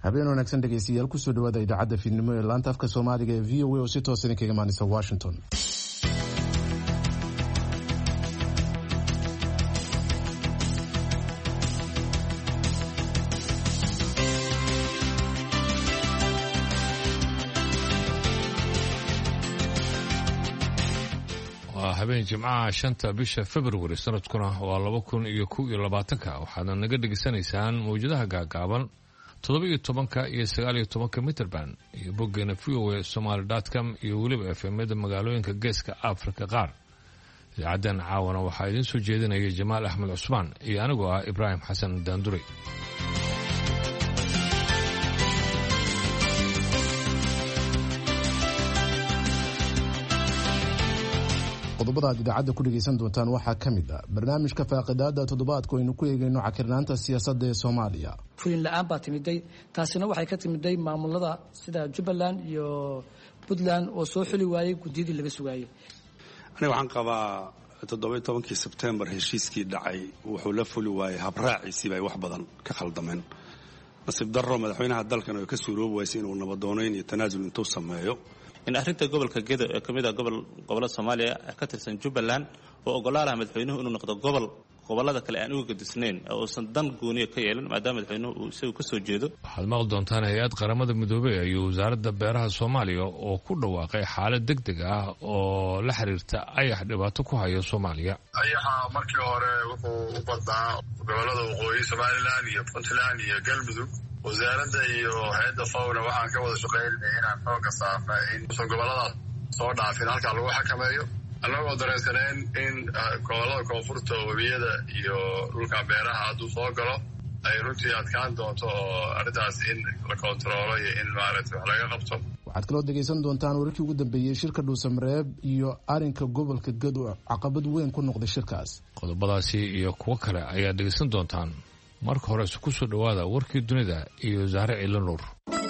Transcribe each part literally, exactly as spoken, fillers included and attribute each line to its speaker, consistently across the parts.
Speaker 1: habeen wanaagsan dhegeystayaal kusoo dhawaada idaacadda fiidnimo ee laanta afka Soomaaliga ee V O A oo si toos ah kaga imaanaysa Washington.
Speaker 2: habeen jimcaha shanta bisha February sanadkuna waa laba kun iyo kow iyo labaatanka waxaad naga dhageysanaysaan mawjadaha gaagaaban toddoba iyo tobanka iyo sagaal iyo tobanka mitrban iyo boggeena v o a somali dot com iyo weliba F M-da magaalooyinka geeska Afrika qaar. idaacaddan caawana waxaa idin soo jeedinaya Jamaal Axmed Cusmaan iyo anigoo ah Ibraahim Xasan Daandure.
Speaker 1: qodobada aad idaacadda ku dhageysan doontaan waxaa ka mid ah barnaamijka faaqidaada toddobaadku aynu ku eegayno cakirnaanta siyaasadda ee Soomaaliya.
Speaker 3: fulin la'aan baa timiday taasina waxay ka timiday maamulada sida Jubbaland iyo Puntland oo soo xuli waayay gudidii laga sugayay.
Speaker 4: aniga waxaan qabaa toddoba iyo tobankii September heshiiskii dhacay wuxuu la fuli waayay habraaciisii bay wax badan ka khaldameen. nasiib darro madaxweynaha dalkan oo ka suuroob waayay inuu nabadoonayn iyo tanaasul intuu sameeyo
Speaker 5: in arrinta gobolka Gedo ee kamid ah gobol gobolada Soomaaliya ka tirsan Jubbaland oo ogolaalaha madaxweynuhu inuu noqdo gobol gobolada kale aan uga gadisnayn oo san dan gooniya ka yeelan maadaama madaxweynuhu uu isagu ka soo jeedo.
Speaker 2: waxaad maqli doontaan hay'ad qaramada midoobay iyo wasaaradda beeraha Soomaaliya oo ku dhawaaqay xaalad degdeg ah oo la xiriirta ayax dhibaato ku haya Soomaaliya.
Speaker 6: ayaxa markii hore wuxuu u badnaa gobolada waqooyi Somaliland iyo Puntland iyo Galmudug. wasaaradda iyo hay'adda fawna waxaan ka wada shaqeynay inaan xooga saarno in gobolada soo dhaafin halka lagu xakameeyo anagoo dareensaneen in gobolada koonfurta webiyada iyo dhulka beeraha hadduu soo galo ay runtii adkaan doonto oo arrintaas in la kontaroolo iyo in maaragtay wax laga qabto.
Speaker 1: waxaad kaloo dhegeysan doontaan wararkii ugu dambeeyey shirka dhuusamareeb iyo arrinka gobolka Gedo caqabad weyn ku noqday shirkaas.
Speaker 2: qodobadaasi iyo kuwo kale ayaad dhegeysan doontaan. marka hore ku soo dhawaada warkii dunida iyo Zahra Ilanuur.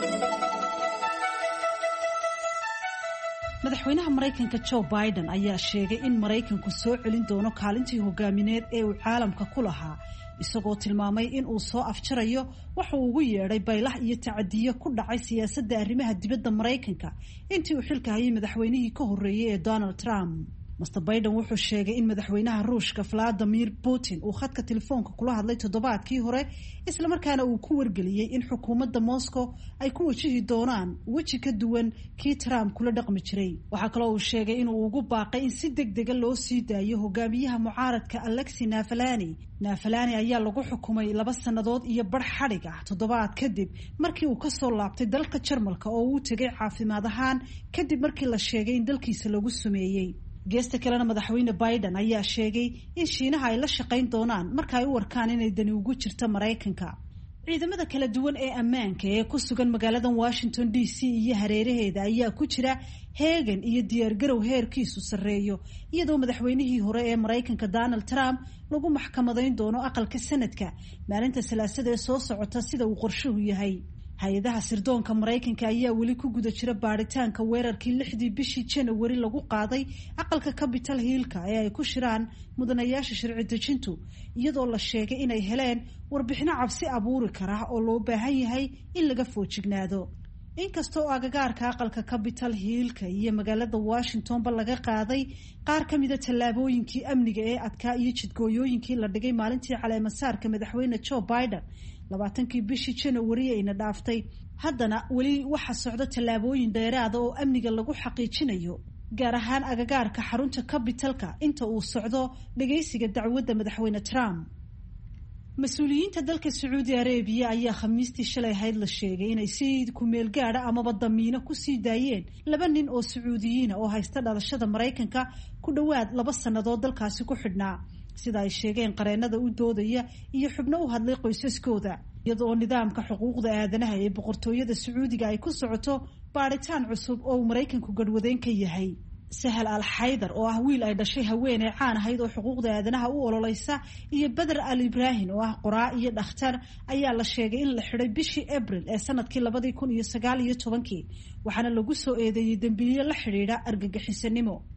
Speaker 7: madaxweynaha Mareykanka Joe Biden ayaa sheegay in Mareykanku soo celin doono kaalintii hogaamineed ee uu caalamka ku lahaa isagoo tilmaamay in uu soo afjarayo waxa uu ugu yeedhay baylah iyo tacadiyo ku dhacay siyaasadda arrimaha dibadda Mareykanka intii uu xilka hayay madaxweynihii ka horreeyay ee Donald Trump. Mister Biden wuxuu sheegay in madaxweynaha Ruushka Vladimir Putin uu khadka telefoonka kula hadlay toddobaadkii hore isla markaana uu ku wargeliyay in xukuumadda Moscow ay ku wajihi doonaan waji ka duwan kii Trump kula dhaqmi jiray. waxaa kaloo uu sheegay in uu ugu baaqay in si degdeg ah loo sii daayo hogaamiyaha mucaaradka Alexei Navalny. Navalny ayaa lagu xukumay laba sannadood iyo bar xadhig ah toddobaad kadib markii uu ka soo laabtay dalka Jarmalka oo uu tagay caafimaad ahaan kadib markii la sheegay in dalkiisa lagu sumeeyay. geesta kalena madaxweyne Biden ayaa sheegay in Shiinaha ay la shaqayn doonaan marka ay u warkaan inay dani ugu jirto Mareykanka. ciidamada kala duwan ee ammaanka ee ku sugan magaalada Washington D C iyo hareeraheeda ayaa ku jira heegan iyo diyaar garow heerkiisu sareeyo iyadoo madaxweynihii hore ee Mareykanka Donald Trump lagu maxkamadayn doono aqalka sanadka maalinta Salaasada ee soo socota sida uu qorshuhu yahay. hay-adaha sirdoonka Mareykanka ayaa weli ku guda jira baaritaanka weerarkii lixdii bishii January lagu qaaday aqalka Capitol Hill-ka ee ay ku shiraan mudanayaasha sharci dejintu iyadoo la sheegay inay heleen warbixino cabsi abuuri kara oo loo baahan yahay in laga foojignaado. inkastoo agagaarka aqalka Capitol Hill-ka iyo magaalada Washington-ba laga qaaday qaar ka mid ah tallaabooyinkii amniga ee adkaa iyo jidgooyooyinkii la dhigay maalintii caleemasaarka madaxweyne Joe Biden labaatankii bishii January ayna dhaaftay haddana weli waxa socda tallaabooyin dheeraada oo amniga lagu xaqiijinayo gaar ahaan agagaarka xarunta Capitol-ka inta uu socdo dhageysiga dacwadda madaxweyne Trump. mas-uuliyiinta dalka Sacuudi Arabia ayaa khamiistii shalay ahayd la sheegay inay si ku meel gaadha amaba damiino ku sii daayeen laba nin oo Sacuudiyiin oo haysta dhalashada Mareykanka ku dhawaad laba sannadood dalkaasi ku xidhnaa sida ay sheegeen qareenada u doodaya iyo xubno u hadlay qoysaskooda iyadoo nidaamka xuquuqda aadanaha ee boqortooyada Sacuudiga ay ku socoto baaritaan cusub oo Mareykanku gadwadeen ka yahay. Sahal al-Haydar oo ah wiil ay dhashay haweeney caan ahayd oo xuquuqda aadanaha u ololeysa iyo Badr al-Ibrahim oo ah qoraa iyo dhakhtar ayaa la sheegay in la xiray bishii April ee sanadkii laba kun iyo sagaal iyo toban waxaana lagu soo eedeeyay dambiilo la xiriira argagixisanimo.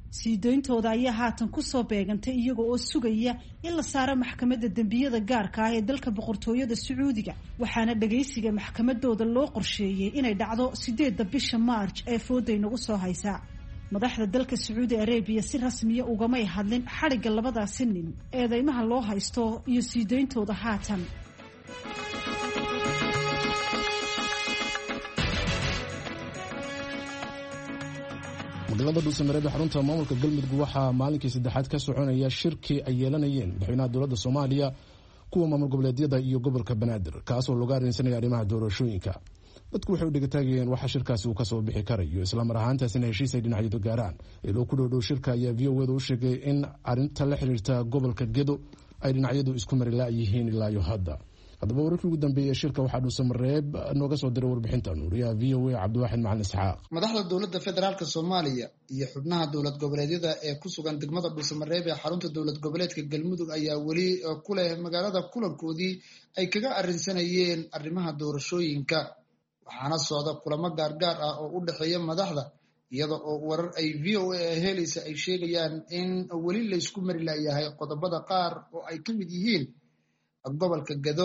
Speaker 7: sii dayntooda ayaa haatan kusoo beegantay iyaga oo sugaya in la saaro maxkamadda dembiyada gaarka ah ee dalka boqortooyada sacuudiga waxaana dhagaysiga maxkamadooda loo qorsheeyey inay dhacdo sideedda bisha maarj ee fooday nagu soo haysa madaxda dalka sacuudi arabiya si rasmiya ugamay hadlin xadhigga labadaasi nin eedeymaha loo haysto iyo sii dayntooda haatan.
Speaker 1: magaalada dhuusamareeb ee xarunta maamulka galmudug waxaa maalinkii saddexaad ka soconaya shirkii ay yeelanayeen madaxweynaha dowladda soomaaliya kuwa maamul goboleedyada iyo gobolka banaadir kaasoo looga arrinsanaya arrimaha doorashooyinka. dadku waxay u dhegataagayeen waxa shirkaasi uu kasoo bixi karayo islamar ahaantaasina heshiis ay dhinacyadu gaaraan iloo ku dhowdhow shirka ayaa v o eda u sheegay in arrinta la xiriirta gobolka gedo ay dhinacyadu isku mari laayihiin ilaa iyo hadda. haddaba wararkii ugu dambeeyey shirka waxaa dhuusamareeb nooga soo diray warbixinta nuuriyaha v o a cabdiwaaxid macalin isxaaq.
Speaker 8: madaxda dowladda federaalk soomaaliya iyo xubnaha dowlad goboleedyada ee ku sugan degmada dhuusamareeb ee xarunta dowlad goboleedka galmudug ayaa weli ku leh magaalada kulankoodii ay kaga arrinsanayeen arrimaha doorashooyinka waxaana socda kulamo gaargaar ah oo u dhexeeya madaxda iyada oo warar ay v o a helaysa ay sheegayaan in weli laysku mari laayahay qodobada qaar oo ay ka mid yihiin gobolka gedo.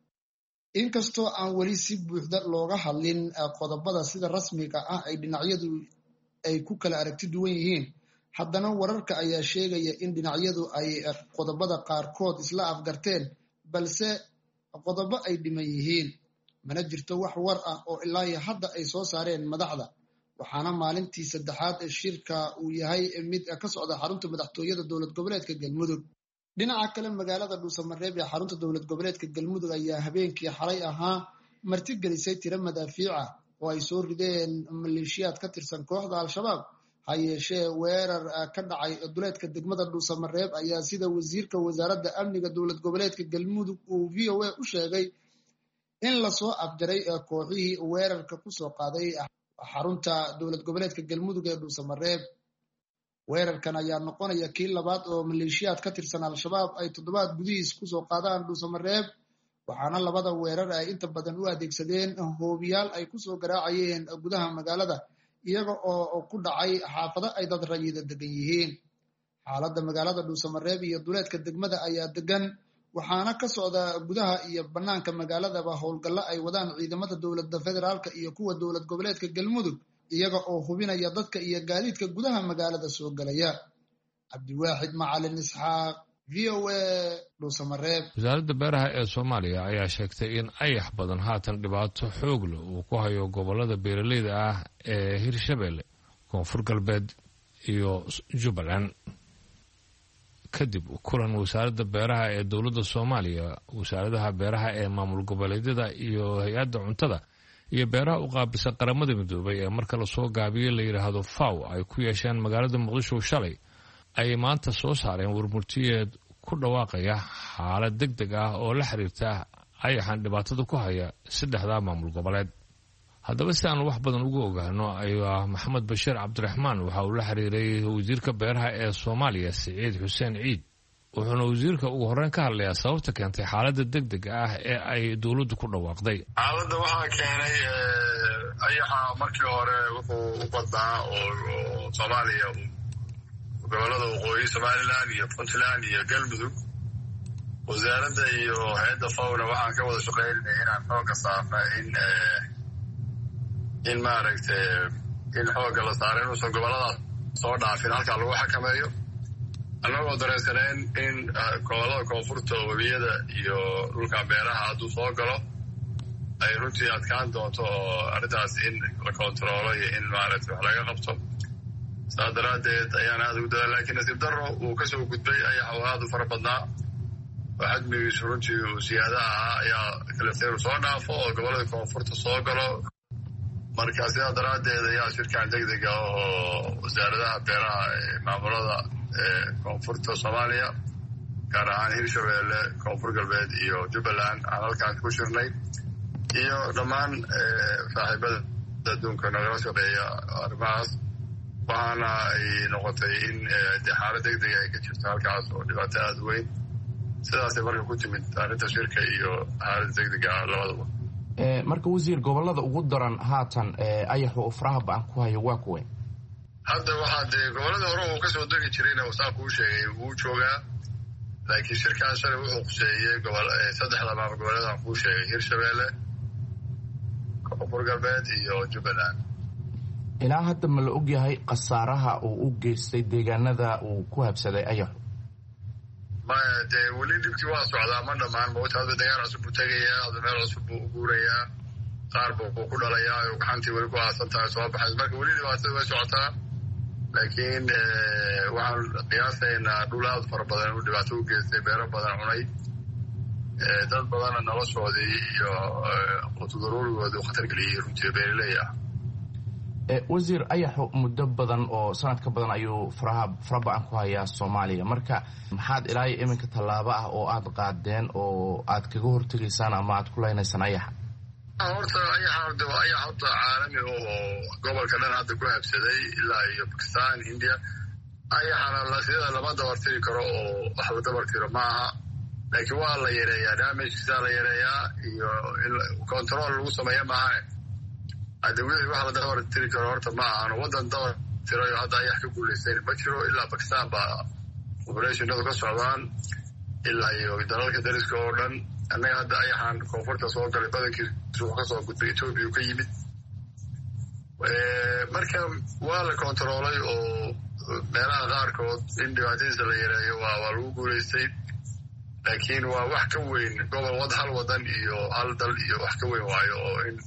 Speaker 8: inkastoo aan weli si buuxda looga hadlin qodobada sida rasmiga ah ay dhinacyadu ay ku kala aragti duwan yihiin haddana wararka ayaa sheegaya in dhinacyadu ay qodobada qaarkood isla afgarteen balse qodobo ay dhiman yihiin. mana jirto wax war ah oo ilaa iyo hadda ay soo saareen madaxda waxaana maalintii saddexaad ee shirka uu yahay mid ka socda xarunta madaxtooyada dowlad goboleedka galmudug. dhinaca kale magaalada dhuusamareeb ee xarunta dowlad goboleedka galmudug ayaa habeenkii xalay ahaa martigelisay tiro madaafiica oo ay soo rideen maleeshiyaad ka tirsan kooxda al-shabaab ha yeeshee weerar ka dhacay duleedka degmada dhuusamareeb ayaa sida wasiirka wasaaradda amniga dowlad goboleedka galmudug uu v o a u sheegay in lasoo afjaray kooxihii weerarka kusoo qaaday xarunta dowlad goboleedka galmudug ee dhuusamareeb. weerarkan ayaa noqonaya kii labaad oo maleeshiyaad ka tirsan al-shabaab ay toddobaad gudihiis kusoo qaadaan dhuusamareeb waxaana labada weerar ay inta badan u adeegsadeen hoobiyaal ay kusoo garaacayeen gudaha magaalada iyaga oo ku dhacay xaafado ay dad rayida degan yihiin. xaaladda magaalada dhuusamareeb iyo duleedka degmada ayaa degan waxaana ka socda gudaha iyo banaanka magaaladaba howlgallo ay wadaan ciidamada dowladda federaalka iyo kuwa dowlad goboleedka galmudug iyaga oo hubinaya dadka iyo gaadiidka gudaha magaalada soo galaya. cabdiwaaxid macalin isxaaq v o a dhuusamareeb.
Speaker 2: wasaaradda beeraha ee soomaaliya ayaa sheegtay in ayax badan haatan dhibaato xoog leh uu ku hayo gobolada beeraleyda ah ee hirshabelle koonfur galbeed iyo jubbaland. kadib kulan wasaaradda beeraha ee dowladda soomaaliya wasaaradaha beeraha ee maamul goboleedyada iyo hay-adda cuntada iyo beeraha u qaabisa qaramada midoobay ee marka lasoo gaabiyo la yidhaahdo faw ay ku yeesheen magaalada muqdisho shalay ayay maanta soo saareen warmurtiyeed ku dhawaaqaya xaalad deg deg ah oo la xiriirta ayaxan dhibaatada ku haya saddexdaa maamul goboleed. haddaba si aan wax badan ugu ogaano ayaa maxamed bashiir cabdiraxmaan waxa uu la xiriiray wasiirka beeraha ee soomaaliya siciid xuseen ciid wuxuuna wasiirka ugu horreyn ka hadlayaa sababta keentay xaaladda deg deg ah ee ay dowladdu ku dhawaaqday.
Speaker 6: xaaladda waxaa keenay ayaxa markii hore wuxuu u badnaa oo soomaaliya gobolada waqooyi somalilan iyo puntland iyo galmudug. wasaaradda iyo hay-adda fawna waxaan ka wada shaqaynay inaan xooga saarna in in maaragtay in xooga la saaro inuusan goboladaas soo dhaafin halkaa lagu xakameeyo annagoo dareensaneen in gobolada koonfurta webiyada iyo dhulka beeraha hadduu soo galo ay runtii adkaan doonto oo arrintaas in la kontaroolo iyo in maaragtay wax laga qabto. saas daraaddeed ayaan aada ugu dadaa laakiin nasiib darro uu ka soo gudbay ayax oo aada u fara badnaa oo xajmigiisu runtii uu siyaada ahaa ayaa kalefteeru soo dhaafo oo gobolada koonfurta soo galo. marka sidaa daraaddeed ayaa shirkan deg dega oo wasaaradaha beeraha ee maamulada koonfurta soomaaliya gaar ahaan hirshabelle koonfur galbeed iyo jubbaland aan halkaan ku shirnay iyo dhammaan saaxiibada adduunka nagala shaqeeya arrimahaas waxaana ay noqotay in de xaalad deg dega ay ka jirto halkaas oo dhibaato aada u weyn sidaasay marka ku timid arrinta shirka iyo xaalada deg dega labadaba.
Speaker 9: marka wasiir gobolada ugu daran haatan ayaxu faraha ba-an ku hayo waa kuwe?
Speaker 6: hadda waxaa dee gobolada hore uu kasoo degi jirayna saan kuu sheegay wuu joogaa laakiin shirkaan shalay wuxuu quseeyey gobol saddexda maamul goboleedaan kuu sheegay hirshabeelle koonfur galbeed iyo jubbaland.
Speaker 9: ilaa hadda ma la ogyahay khasaaraha uu u geystay deegaanada uu ku habsaday ayaxu?
Speaker 6: maya dee weli dhibkii waa socdaa ma dhammaan mawta hadda deegaan cusub buu tegayaa hadda meel cusub buu u guurayaa qaar buu ku dhalayaa oo gacantii weli ku aasan tahay soo baxays marka weli dhibaatada way socotaa laakiin waxaan qiyaasaynaa dhul aad fara badan inuu dhibaato u geystay beero badan cunay dad badanna noloshoodii iyo qutudaruurigoodii u khatar geliyey runtii beeraley ah.
Speaker 9: wasiir ayaxu muddo badan oo sanad ka badan ayuu faraha fara ba-an ku hayaa soomaaliya marka maxaad ilaa iyo iminka tallaabo ah oo aad qaadeen oo aad kaga hortegaysaan ama aad ku leynaysaan ayaxa?
Speaker 6: horta ayaxa de waa ayax horta caalami oo gobolka dhan hadda ku habsaday ilaa iyo bakistan india ayaxana sida lama dabartiri karo oo wax la dabartiro ma aha laakiin waa la yareeyaa damagkiisaa la yareeyaa iyo in control lagu sameeya maaha hadda wixii wax la dabartiri karo horta ma ahan waddan dabar tirayo hadda ayax ka guulaysayn ma jiro ilaa bakistan baa operationadu ka socdaan ilaa iyo dalalka dariska oo dhan annaga hadda ayaxaan koonfurta soo galay badankiis wuxuu kasoo gudbay etoobiya ka yimid marka waa la kontaroolay oo meelaha qaarkood in dhibaatadiisa la yareeyo waa waa lagu guulaystay laakiin waa wax ka weyn gobol wad hal wadan iyo hal dal iyo wax ka weyn waayo oo in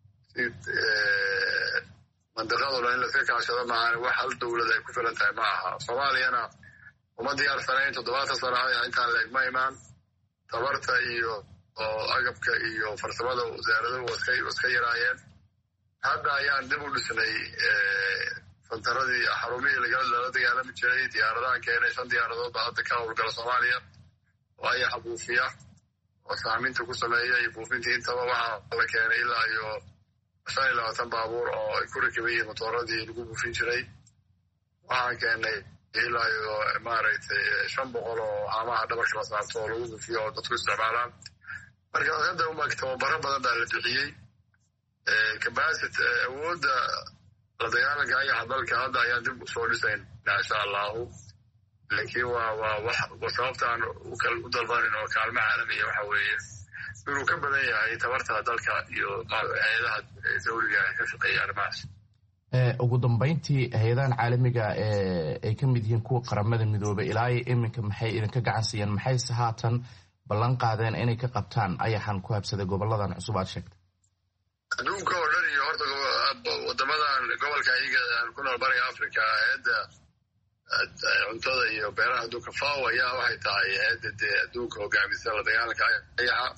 Speaker 6: mandiqado dhan in laska kaashado maahan wax hal dowlad ay ku filan tahay ma aha. soomaaliyana uma diyaarsanayn toddobaatan sana ayax intaan leeg ma imaan tabarta iyo oo agabka iyo farsamada wasaaradu waska yaraayeen hadda ayaan dib u dhisnay fantaradii xarumihii lala dagaalami jiray diyaaradahan keenay shan diyaaradood baa hadda ka howlgala soomaaliya oo ayaxa buufiya oo saaminta ku sameeya iyo buufintii intaba waxaa la keenay ilaa iyo shan iyo labaatan baabuur oo ay ku rakiban yihiin matooradii lagu buufin jiray waxaan keenay ilaa iyo maaragtay shan boqol oo haamaha dhabarka la saarto oo lagu buufiyo oo dadku isticmaalaan marka hadda umag tababaro badan baa la bixiyey capacity awoodda la dagaalanka ayaxa dalka hadda ayaan dib usoo dhisaynaa insha allahu laakiin waa waa wax sababtaan u dalbanin oo kaalmo caalamiya waxa weeye inuu ka badan yahay tabarta dalka iyo hay-adaha dawliga ay ka shaqeeya arrimahaas.
Speaker 9: ugu dambayntii hay-adahan caalamiga ay ka mid yihiin kuwa qaramada midoobay ilaa iyo iminka maxay idinka gacan siiyeen maxayse haatan ballan qaadeen inay ka qabtaan ayaxan ku habsaday goboladan cusub aad sheegtay?
Speaker 6: adduunka oo dhan iyo horta wadamadan gobolka iyaga aan ku nool bariga africa hay-adda cuntada iyo beeraha adduunka faw ayaa waxay tahay hay-adda dee adduunka hogaamisa la dagaalanka ayaxa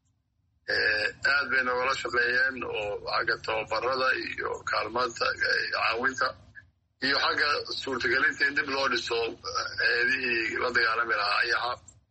Speaker 6: aad bay nogala shaqeeyeen oo xagga tababarada iyo kaalmada caawinta iyo xagga suurtagelinta in dib loo dhiso hay-adihii la dagaalami lahaa ayaxa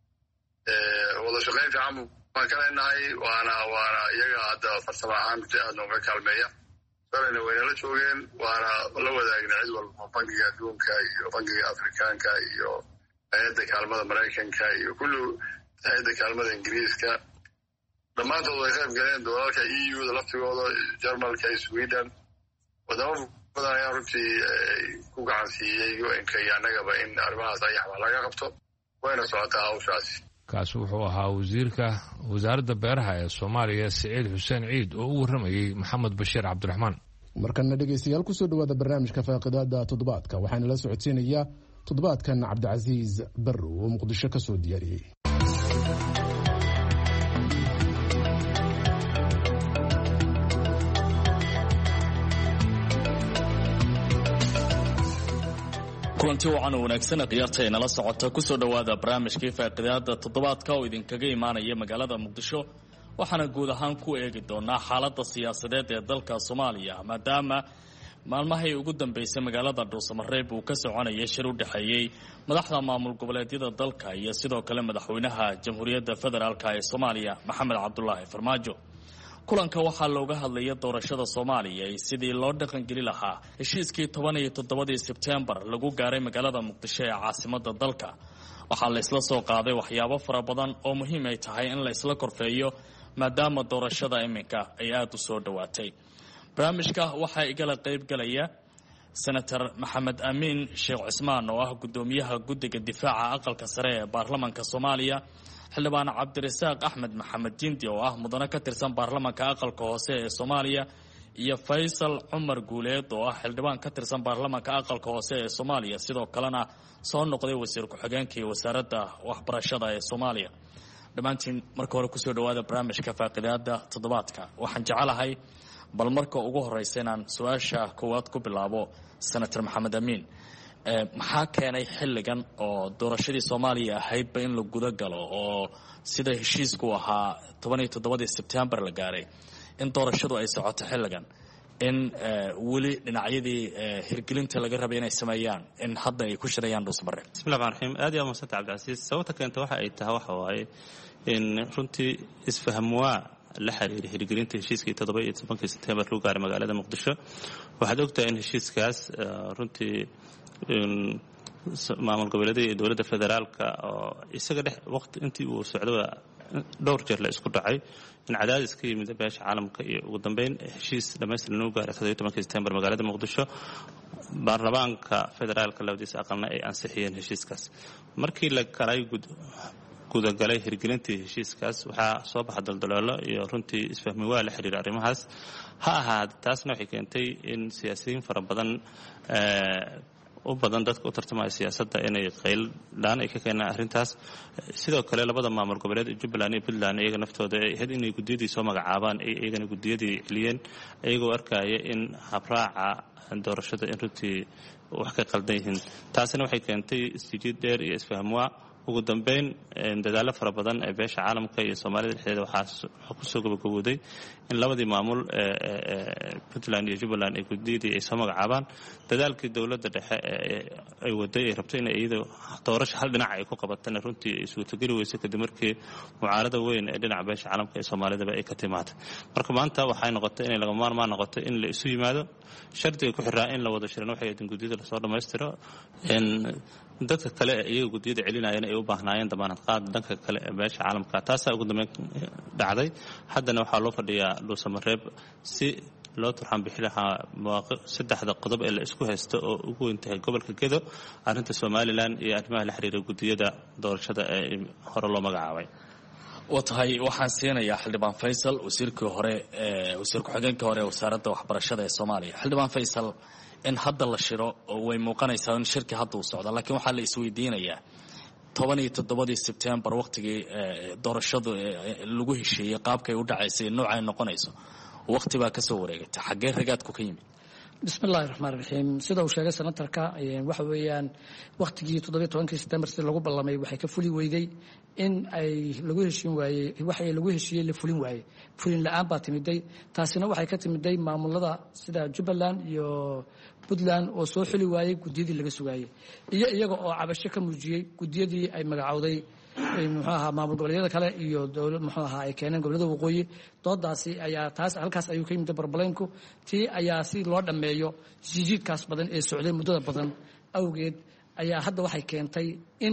Speaker 6: wada shaqeyn fiican baan ka leenahay waana waana iyaga hadda farsamo ahaan si aad nooga kaalmeeya shalayna waynala joogeen waana la wadaagna cid walba bankiga adduunka iyo bankiga afrikaanka iyo hay-adda kaalmada maraykanka iyo kulli hay-adda kaalmada ingiriiska dhammaantood way qayb galeen dalalka e u da laftigooda jarmalka iyo sweden wadamo badan ayaa runtii ku gacan siiyey u n k iyo annagaba in arrimahaas ayax wax laga qabto wayna socotaa hawshaasi.
Speaker 2: kaasi wuxuu ahaa wasiirka wasaaradda beeraha ee soomaaliya siciid xuseen ciid oo u warramayey maxamed bashiir cabdiraxmaan.
Speaker 1: markana dhegaystayaal kusoo dhawaada barnaamijka faaqidaada toddobaadka waxaana la socodsiinayaa toddobaadkan cabdicasiis barrow oo muqdisho ka soo diyaariyey.
Speaker 10: kulanti wacan oo wanaagsan khiyaarta ay nala socota kusoo dhowaada barnaamijkii faaqidaada toddobaadka oo idinkaga imaanaya magaalada muqdisho waxaana guud ahaan ku eegi doonaa xaaladda siyaasadeed ee dalka soomaaliya maadaama maalmahay ugu dambeysay magaalada dhuusamareeb uu ka soconayay shir u dhexeeyey madaxda maamul goboleedyada dalka iyo sidoo kale madaxweynaha jamhuuriyadda federaalk ee soomaaliya maxamed cabdulaahi farmaajo. kulanka waxaa looga hadlaya doorashada soomaaliya iyo sidii loo dhaqangeli lahaa heshiiskii toban iyo toddobadii sebtembar lagu gaaray magaalada muqdisho ee caasimada dalka. waxaa la isla soo qaaday waxyaabo fara badan oo muhiim ay tahay in la isla korfeeyo maadaama doorashada iminka ay aada u soo dhowaatay. barnaamijka waxaa igala qaybgalaya senator maxamed amiin sheekh cismaan oo ah guddoomiyaha guddiga difaaca aqalka sare ee baarlamanka soomaaliya, xildhibaan cabdirasaaq axmed maxamed jindi oo ah mudane ka tirsan baarlamanka aqalka hoose ee soomaaliya, iyo faysal cumar guuleed oo ah xildhibaan ka tirsan baarlamanka aqalka hoose ee soomaaliya, sidoo kalena soo noqday wasiir ku-xigeenka iyo wasaaradda waxbarashada ee soomaaliya. dhammaantiin marka hore kusoo dhawaada barnaamijka faaqidaada toddobaadka. waxaan jecelahay bal marka ugu horeysa inaan su-aasha koowaad ku bilaabo senator maxamed amiin. maxaa keenay xilligan oo doorashadii soomaaliya ahaydba in la guda galo oo sida heshiisku ahaa toban iyo toddobadii sebtembar la gaaray in doorashadu ay socoto xilligan, in weli dhinacyadii hirgelinta laga rabay inay sameeyaan in hadda ay ku shirayaan dhuusmare?
Speaker 5: bismillahi rahmaan rahiim. aad iyo aad mahadsantahay cabdicasiis. sababta keenta waxa ay tahay waxa waaye in runtii isfaham waa la xiriira hirgelinta heshiiskii toddoba iyo tobankii sebtembar lagu gaaray magaalada muqdisho. waxaad ogtahay in heshiiskaas runtii maamul goboleedyada iyo dowladda federaalka oo isaga dhex waqti intii uu socdaba dhowr jeer la isku dhacay in cadaadis ka yimid beesha caalamka iyo ugu dambeyn heshiis dhamaystiran lagu gaaray toddoba iyo tobankii sebtembar magaalada muqdisho. baarlamaanka federaalka labadiisa aqalna ay ansixiyeen heshiiskaas. markii la galay gudagalay hirgelintii heshiiskaas waxaa soo baxa daldaloolo iyo runtii isfahmi waa la xiriira arrimahaas. ha ahaad taasna waxay keentay in siyaasiyiin fara badan u badan dadka u tartamaya siyaasadda inay qayldhaan ay ka keenaan arrintaas. sidoo kale labada maamul goboleed ee jubbaland iyo puntland iyaga naftooda ay ahayd inay guddiyadii soo magacaabaan iyagana guddiyadii celiyeen iyagoo arkaya in habraaca doorashada in runtii wax ka qaldan yihiin. taasina waxay keentay isjiid dheer iyo isfahmwaa. ugu dambeyn dadaallo fara badan ee beesha caalamka iyo soomaalida dhexdeeda waxaa kusoo gabagabooday in labadii maamul puntland iyo jubbaland ay guddiyadii ay soo magacaabaan. dadaalkii dowladda dhexe ay waday ay rabto in iyada doorasho hal dhinac ay ku qabatana runtii ay suurtogeli weysay kadib markii mucaarada weyn ee dhinaca beesha caalamka ee soomaalidaba ay ka timaatay. marka maanta waxay noqotay inay laga maarmaan noqoto in la isu yimaado. shardiga ku xiraa in la wada shiran waxay ahayd in guddiyada lasoo dhammaystiro. dadka kale iyaga guddiyada celinayeen ay u baahnaayeen damaanad qaad dhanka kale ee beesha caalamka. taasaa ugu dambeyn dhacday. haddana waxaa loo fadhiyaa dhuusamareeb si loo turxaan bixi lahaa mawaaqic saddexda qodob ee la isku haysto oo ugu weyn tahay gobolka gedo, arrinta somalilan iyo arrimaha la xiriira guddiyada doorashada ee hore loo magacaabay.
Speaker 10: wa tahay waxaan siinayaa xildhibaan faysal, wasiirkii hore wasiir ku-xigeenkii hore ee wasaaradda waxbarashada ee soomaaliya. xildhibaan faysal, in hadda la shiro oo way muuqanaysaa in shirki hadda uu socdo, laakiin waxaa la isweydiinayaa toban iyo toddobadii sebtembar waqtigii doorashadu lagu heshiiyey qaabkay u dhacaysay noocay noqonayso waqti baa ka soo wareegatay. xaggee ragaadku ka yimid?
Speaker 3: bismi illaahi raxmaan raxiim. sida uu sheegay senatarka waxa weeyaan waqtigii toddobiyo tobankii sebtembar si lagu ballamay waxay ka fuli weyday in ay lagu heshiin waayey waxay lagu heshiiyey la fulin waayey. fulin la-aan baa timiday. taasina waxay ka timiday maamulada sida jubbaland iyo puntland oo soo xuli waayey guddiyadii laga sugaayey, iyo iyaga oo cabasho ka muujiyey guddiyadii ay magacowday muxuu ahaa maamul goboleedyada kale iyo dowlad muxuu ahaa ay keeneen gobollada waqooyi. doodaasi ayaa taas halkaas ayuu ka yimid barbaleynku. tii ayaa si loo dhammeeyo jijiidkaas badan ee socday muddada badan awgeed ayaa hadda waxay keentay in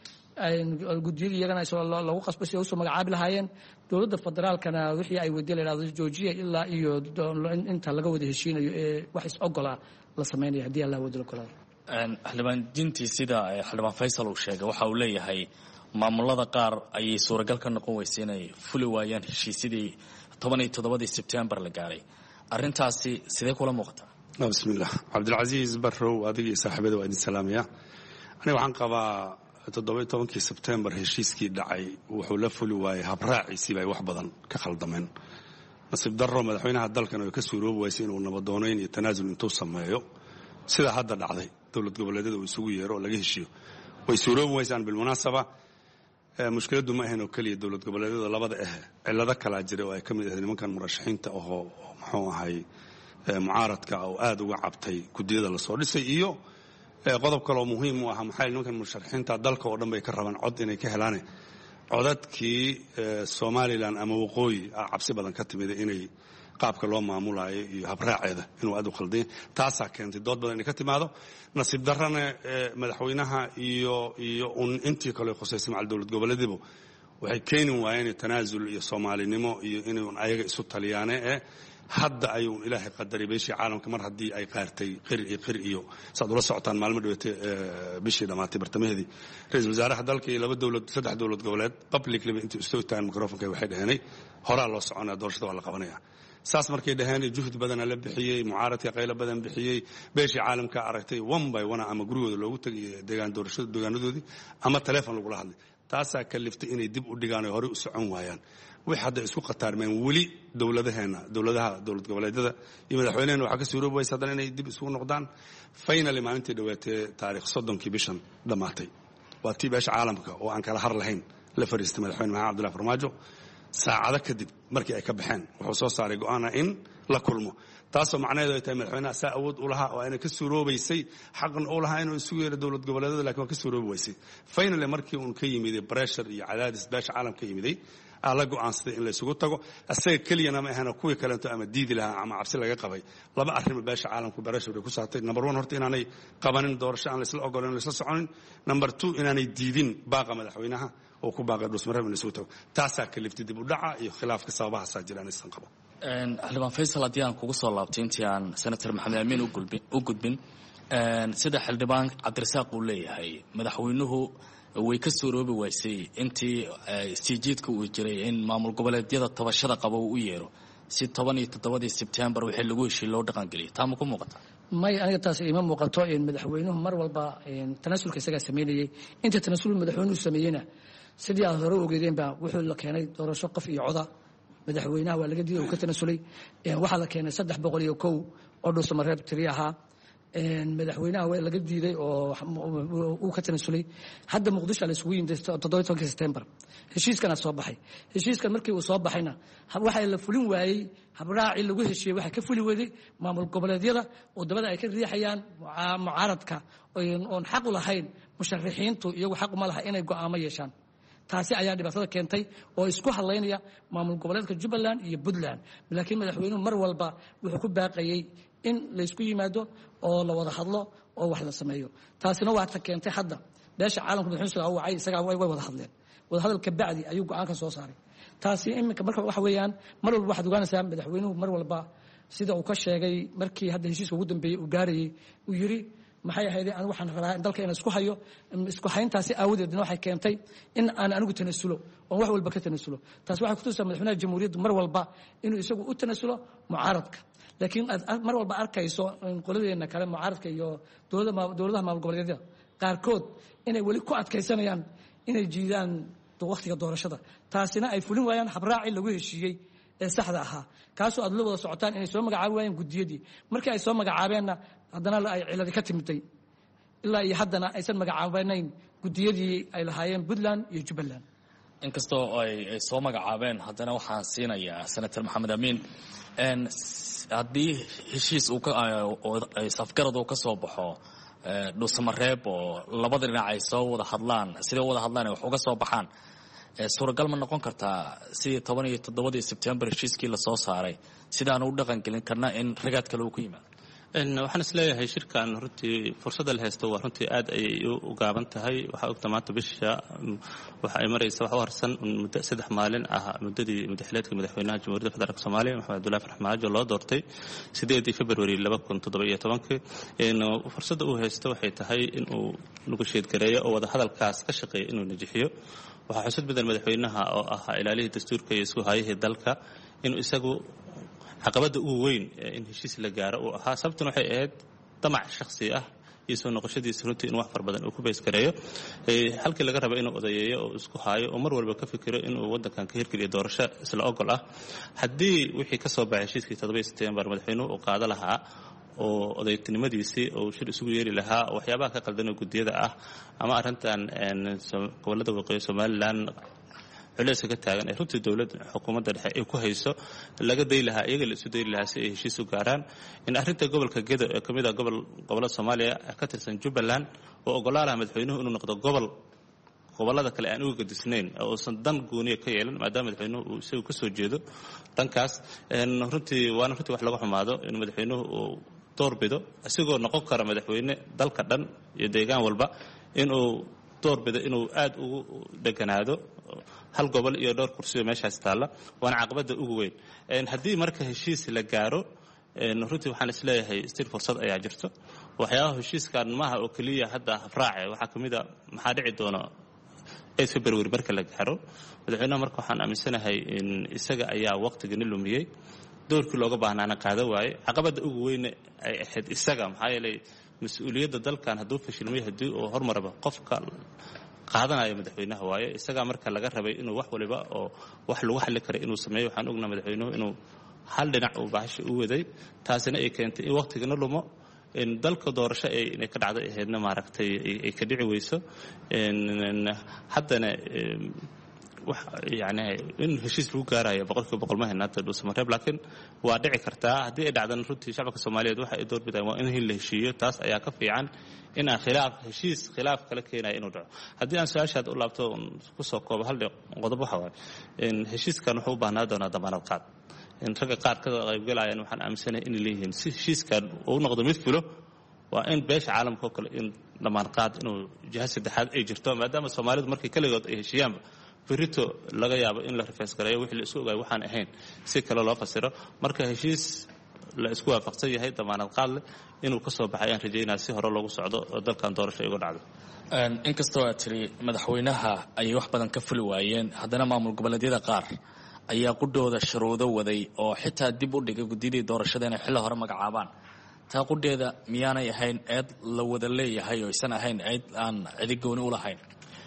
Speaker 3: guddiyadii iyagana lagu qasbo si ay usoo magacaabi lahaayeen. dowladda federaalkana wixii ay weydiye la yidhahdo joojiya ilaa iyo inta laga wada heshiinayo ee wax is ogolaa la samaynayo haddii allah wada ogolaado.
Speaker 10: xildhibaan jinti, sida xildhibaan faysal uu sheegay, waxa uu leeyahay maamulada qaar ayay suuragal ka noqon weysay inay fuli waayaan heshiisyadii toban iyo toddobadii sebtembar la gaaray. arrintaasi sidee kula muuqataa?
Speaker 4: bismillah. cabdilcasiis barrow, adiga iyo saaxiibada waa idin salaamaya. aniga waxaan qabaa toddoba iyo tobankii sebtembar heshiiskii dhacay wuxuu la fuli waayey habraaciisiiba ay wax badan ka khaldameen. nasiib darro madaxweynaha dalkan oo ka suuroobi waysay inuu nabadoonayn iyo tanaasul intuu sameeyo sida hadda dhacday dowlad goboleedyada uu isugu yeero oo laga heshiiyo way suuroobi waysaan. bilmunaasaba mushkiladdu ma ahayn oo keliya dowlad goboleedyada labada ah cillado kalaa jira oo ay ka mid ahayd nimankan murashaxiinta ahoo muxuu ahay mucaaradka oo aada uga cabtay guddiyada lasoo dhisay, iyo qodob kaleoo muhiim u ahaa maxaa nimankan musharaxiinta dalka oo dhan bay ka rabaan cod inay ka helaan. codadkii somalilan ama waqooyi cabsi badan ka timida inay qaabka loo maamulayo iyo habraaceeda inuu aad u khaldanya. taasaa keentay dood badan inay ka timaado. nasiib darrana madaxweynaha iyo iyo un intii kale khusaysay macal dowlad goboleedibu waxay keeni waayeen tanaasul iyo soomaalinimo iyo inay ayaga isu taliyaane ee hadda ayuu ilaahay qadaray beeshii caalamka mar haddii ay qaartay qir iyo qir iyo saad ula socotaan maalmo dhawatay bishii dhammaatay bartamaheedii ra-iisul wasaaraha dalka iyo laba dowlad saddex dowlad goboleed publiclyba intii istoo taagan microfonka waxay dhaheenay horaa loo soconaya doorashada waa la qabanaya saas markay dhaheen juhdi badana la bixiyey mucaaradka qaylo badan bixiyey beeshii caalamka aragtay one by one ama gurigooda loogu tagay deegaan doorashada deegaanadoodii ama taleefon lagula hadlay taasaa kaliftay inay dib u dhigaan oo horey u socon waayaan wix hadda isku khataarmeen weli dowladaheena dowladaha dowlad goboleedyada iyo madaxweynehena waxaa ka suuroobi waysa haddana inay dib isugu noqdaan finally maalintii dhawaatee taariikh soddonkii bishan dhammaatay waa tii beesha caalamka oo aan kala har lahayn la fariistay madaxweyne maxamed abdullahi farmaajo saacado kadib markii ay ka baxeen wuxuu soo saaray go'aana in la kulmo taasoo macnaheedu ay tahay madaxweynaha saa awood u lahaa oo ayna ka suuroobaysay xaqan u lahaa inuu isugu yeero dowlad goboleedyada lakin waa ka suuroobi waysay finally markii uun ka yimiday pressure iyo cadaadis beesha caalamka ka yimiday aa la go'aansaday in la isugu tago asaga keliyana ma ahana kuwii kaleento ama diidi lahaa ama cabsi laga qabay laba arrimo beesha caalamku pressure ku saartay number one horta inaanay qabanin doorasho aan laisla ogolayn laisla soconin number two inaanay diidin baaqa madaxweynaha oo ku baaqay dhusmareeb in la isugu tago taasaa kaliftay dib u dhaca iyo khilaafka sababahaasaa jira inaysan qabo
Speaker 10: xildhibaan faysal haddii aan kugu soo laabtay intii aan senator maxamed amiin u gudbin sida xildhibaan cabdirasaaq uu leeyahay madaxweynuhu way ka suuroobi waysay intii istiijiidka uu jiray in maamul goboleedyada tabashada qaba uu u yeero si toban iyo toddobadii sebtembar wixii lagu heshiiyey loo dhaqangeliyay taa ma ku muuqata
Speaker 3: may aniga taas ima muuqato in madaxweynuhu mar walba tanaasulka isagaa sameynayay inta tanaasul madaxweynuhu sameeyeyna sidii aad hore ogeedeen baa wuxuu la keenay doorasho qof iyo coda madaxweynaha waa laga diiday uu ka tanaasulay waxaa la keenay saddex boqol iyo kow oo dhuusamareeb tiri ahaa madaxweynaha waa laga diiday oo uu ka tanaasulay hadda muqdisho la isugu yimid toddoba iyo tobankii September heshiiskana soo baxay heshiiskan markii uu soo baxayna waxa la fulin waayay habraaci lagu heshiiyay waxa ka fuli weeday maamul goboleedyada oo dabada ay ka riixayaan mucaaradka oo xaq u lahayn musharaxiintu iyagu xaq uma laha inay go'aamo yeeshaan taasi ayaa dhibaatada keentay oo isku haleynaya maamul goboleedka Jubbaland iyo Puntland laakiin madaxweynuhu mar walba wuxuu ku baaqayay in la isku yimaado oo la wada hadlo oo wax la sameeyo taasina waa ta keentay hadda beesha caalamku madaxweynuhu uu wacay isaga way wada hadleen wada hadalka bacdi ayuu go'aan ka soo saaray taasi iminka marka waxa weeyaan mar walba waxaad ogaanaysaa madaxweynuhu mar walba sida uu ka sheegay markii hadda heshiiska ugu dambeeyay uu gaarayay uu yiri maxay ahayd aan waxaan rabaa in dalka inaan isku hayo isku hayntaasi aawadeedna waxay keentay in aan anigu tanasulo oo wax walba ka tanasulo taas waxay ku tusaysaa madaxweynaha jamhuuriyadda mar walba inuu isagu u tanasulo mucaaradka laakiin mar walba arkayso qoladeena kale mucaaradka iyo dowladaha dowladaha maamul goboleedyada qaarkood inay weli ku adkaysanayaan inay jiidaan waqtiga doorashada taasina ay fulin waayaan habraaci lagu heshiiyey ee saxda ahaa kaasoo aad la wada socotaan inay soo magacaabi waayeen gudiyadii markii ay soo magacaabeenna haddana ay ciladi ka timiday ilaa iyo haddana aysan magacaabanayn gudiyadii ay lahaayeen Puntland iyo Jubbaland
Speaker 10: inkastoo ay soo magacaabeen haddana waxaan siinayaa senator maxamed amiin haddii heshiis uu safgarad uu ka soo baxo dhuusamareeb oo labada dhinac ay soo wada hadlaan sidee wada hadlaan wax uga soo baxaan suuragal ma noqon kartaa sidii toban iyo toddobadii September heshiiskii la soo saaray sidaan u dhaqan gelin karna in ragaad kale uu ku yimaado
Speaker 5: waxaan isleeyahay shirkan runtii fursadda la haysto waa runtii aad ayay u gaaban tahay waxaa ogta maanta bisha waxa ay maraysa wax u harsan muddo saddex maalin ah muddadii madaxweynaha madaxweynaha jamhuuriyadda federaalka Soomaaliya Maxamed Abdullahi Farmaajo loo doortay sideedii February laba kun toddoba iyo tobankii in fursadda uu haysto waxay tahay in uu lagu sheedgareeyo oo wada hadalkaas ka shaqeeyo inuu najixiyo waxaa xusud badan madaxweynaha oo ahaa ilaaliyihii dastuurka iyo isku hayihii dalka inuu isagu caqabada ugu weyn in heshiis la gaaro uu ahaa sababtuna waxay ahayd damac shakhsi ah iyo soo noqoshadiisa runtii in wax far badan uu ku baysgareeyo halkii laga raba inuu odayeeyo oo isku haayo oo mar walba ka fikiro inuu waddankan ka hirgeliyo doorasho isla ogol ah haddii wixii ka soo baxay heshiiskii toddoba September madaxweynuhu uu qaado lahaa oo odaytinimadiisii oo shir isugu yeeri lahaa waxyaabaha ka qaldan oo gudiyada ah ama arrintan gobollada waqooyi Somaliland culayska ka taagan ee runtii dowladda xukuumadda dhexe ay ku hayso laga day lahaa iyaga la isu day lahaa si ay heshiis u gaaraan in arrinta gobolka Gedo ee kamid ah gobol gobolada Soomaaliya ka tirsan Jubbaland oo ogolaalaha madaxweynuhu inuu noqdo gobol gobolada kale aan uga gadisnayn oo uusan dan gooniya ka yeelan maadaama madaxweynuhu uu isagu ka soo jeedo dankaas runtii waana runtii wax laga xumaado in madaxweynuhu uu doorbido isagoo noqon kara madaxweyne dalka dhan iyo deegaan walba inuu doorbido inuu aad ugu dheganaado hal gobol iyo dhowr kursiyo meeshaas taalla waana caqabadda ugu weyn haddii marka heshiis la gaaro runtii waxaan isleeyahay stil fursad ayaa jirto waxyaabaha heshiiskan maaha oo keliya hadda habraace waxaa ka mid a maxaa dhici doona eight February marka la gaaro madaxweynaha marka waxaan aaminsanahay in isaga ayaa waqtigani lumiyey doorkii looga baahnaana qaada waaye caqabadda ugu weyn ay ahayd isaga maxaa yeelay mas-uuliyadda dalkan hadduu fashilmay haddii uu hormaraba qofka qaadanayo madaxweynaha waaye isagaa marka laga rabay inuu wax waliba oo wax lagu xalli kara inuu sameeyo waxaan ognaa madaxweynuhu inuu hal dhinac uu bahasha u waday taasina ay keentay in waqtigana lumo in dalka doorasho ay inay ka dhacday ahaydna maaragtay ay ka dhici weyso haddana yani in heshiis lagu gaarayo boqolkiiba boqol ma haynaata dhuusamareeb laakiin waa dhici kartaa haddii ay dhacdana runtii shacabka soomaaliyeed waxa ay doorbidaan waa in la heshiiyo taas ayaa ka fiican in aan khilaaf heshiis khilaaf kala keenayo inuu dhaco haddii aan su-aashaad u laabto kusoo koobo hal qodob waxa waaye in heshiiskan wuxuu u baahnaa doonaa damaanad qaad in ragga qaar ka qaybgalayaan waxaan aaminsanahay inay leeyihiin si heshiiskan uu noqdo mid fulo waa in beesha caalamka oo kale in damaanad qaad inuu jiha saddexaad ay jirto maadaama soomaalidu markay kaligood ay heshiiyaanba berito laga yaabo in la rifeys gareeyo wixii la isku ogaay waxaan ahayn si kale loo fasiro marka heshiis la isku waafaqsan yahay damaanad qaad leh inuu ka soo baxay aan rajaynaa si hore loogu socdo oo dalkan doorasho igu dhacdo
Speaker 10: inkastoo aad tiri madaxweynaha ayay wax badan ka fuli waayeen haddana maamul goboleedyada qaar ayaa qudhooda shuruudo waday oo xitaa dib u dhigay guddiyadii doorashada inay xilli hore magacaabaan taa qudheeda miyaanay ahayn eed la wada leeyahay oo aysan ahayn eed aan cidi gooni u lahayn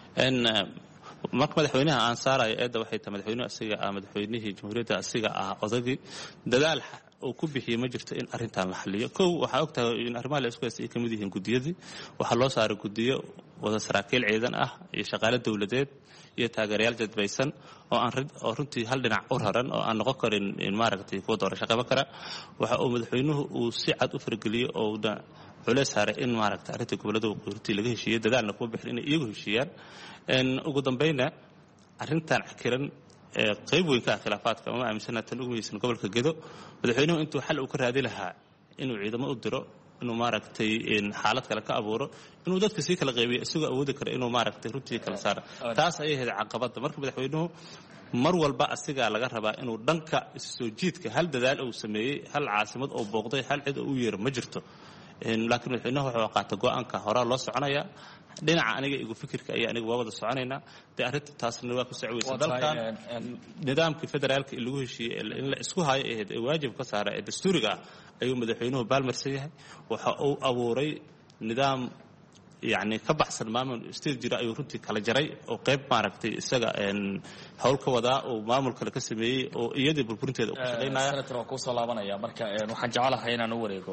Speaker 5: marka madaxweynaha aan saarayo eedda waxay tahay madaxweynuhu asiga ah madaxweynihii jamhuuriyadda asiga ah odagii dadaal uu ku bixiyey ma jirto in arrintan la xaliyo kow waxaa og tahay in arrimaha la isku haysta ay ka mid yihiin guddiyadii waxaa loo saaray guddiyo wada saraakiil ciidan ah iyo shaqaale dowladeed iyo taageerayaal jadbaysan oo aan oo runtii hal dhinac u raran oo aan noqon karin maaragtay kuwa doorasho qaban kara waxa uu madaxweynuhu uu si cad u fargeliyey oo culays saaray in maaragtay arrinta gobollada waqooyi laga heshiiyey dadaalna kuma bixin inay iyagu heshiiyaan ugu dambayna arrintan cakiran ee qayb weyn ka ah khilaafaadka ma aaminsana tan ugu muhiimsan gobolka Gedo madaxweynuhu intuu xal uu ka raadi lahaa inuu ciidamo u diro inuu maaragtay xaalad kale ka abuuro inuu dadka si kala qaybiyo isagoo awoodi kara inuu maaragtay runtii kala saaro taas ayay ahayd caqabadda marka madaxweynuhu mar walba asiga laga rabaa inuu dhanka soo jiidka hal dadaal uu sameeyey hal caasimad oo booqday hal cid oo u yeero ma jirto laakiin madaxweynuhu wuxuu qaatay go'aanka hore loo soconaya dhinaca aniga igu fikirka ayaa aniga waa wada soconaynaa dee arrinta taasna waa ku socweysa dalkan nidaamkii federaalka in lagu heshiiyey in la isku hayo ahayd ee waajib ka saara ee dastuuriga ah ayuu madaxweynuhu baalmarsan yahay waxa uu abuuray nidaam yani ka baxsan maamul stil jira ayuu runtii kala jaray oo qayb maaragtay isaga hawl ka wadaa oo maamul kale ka sameeyey oo iyadii burburinteeda ku shaqaynaya
Speaker 10: senator waa kusoo laabanaya marka waxaan jecelahay inaan u wareego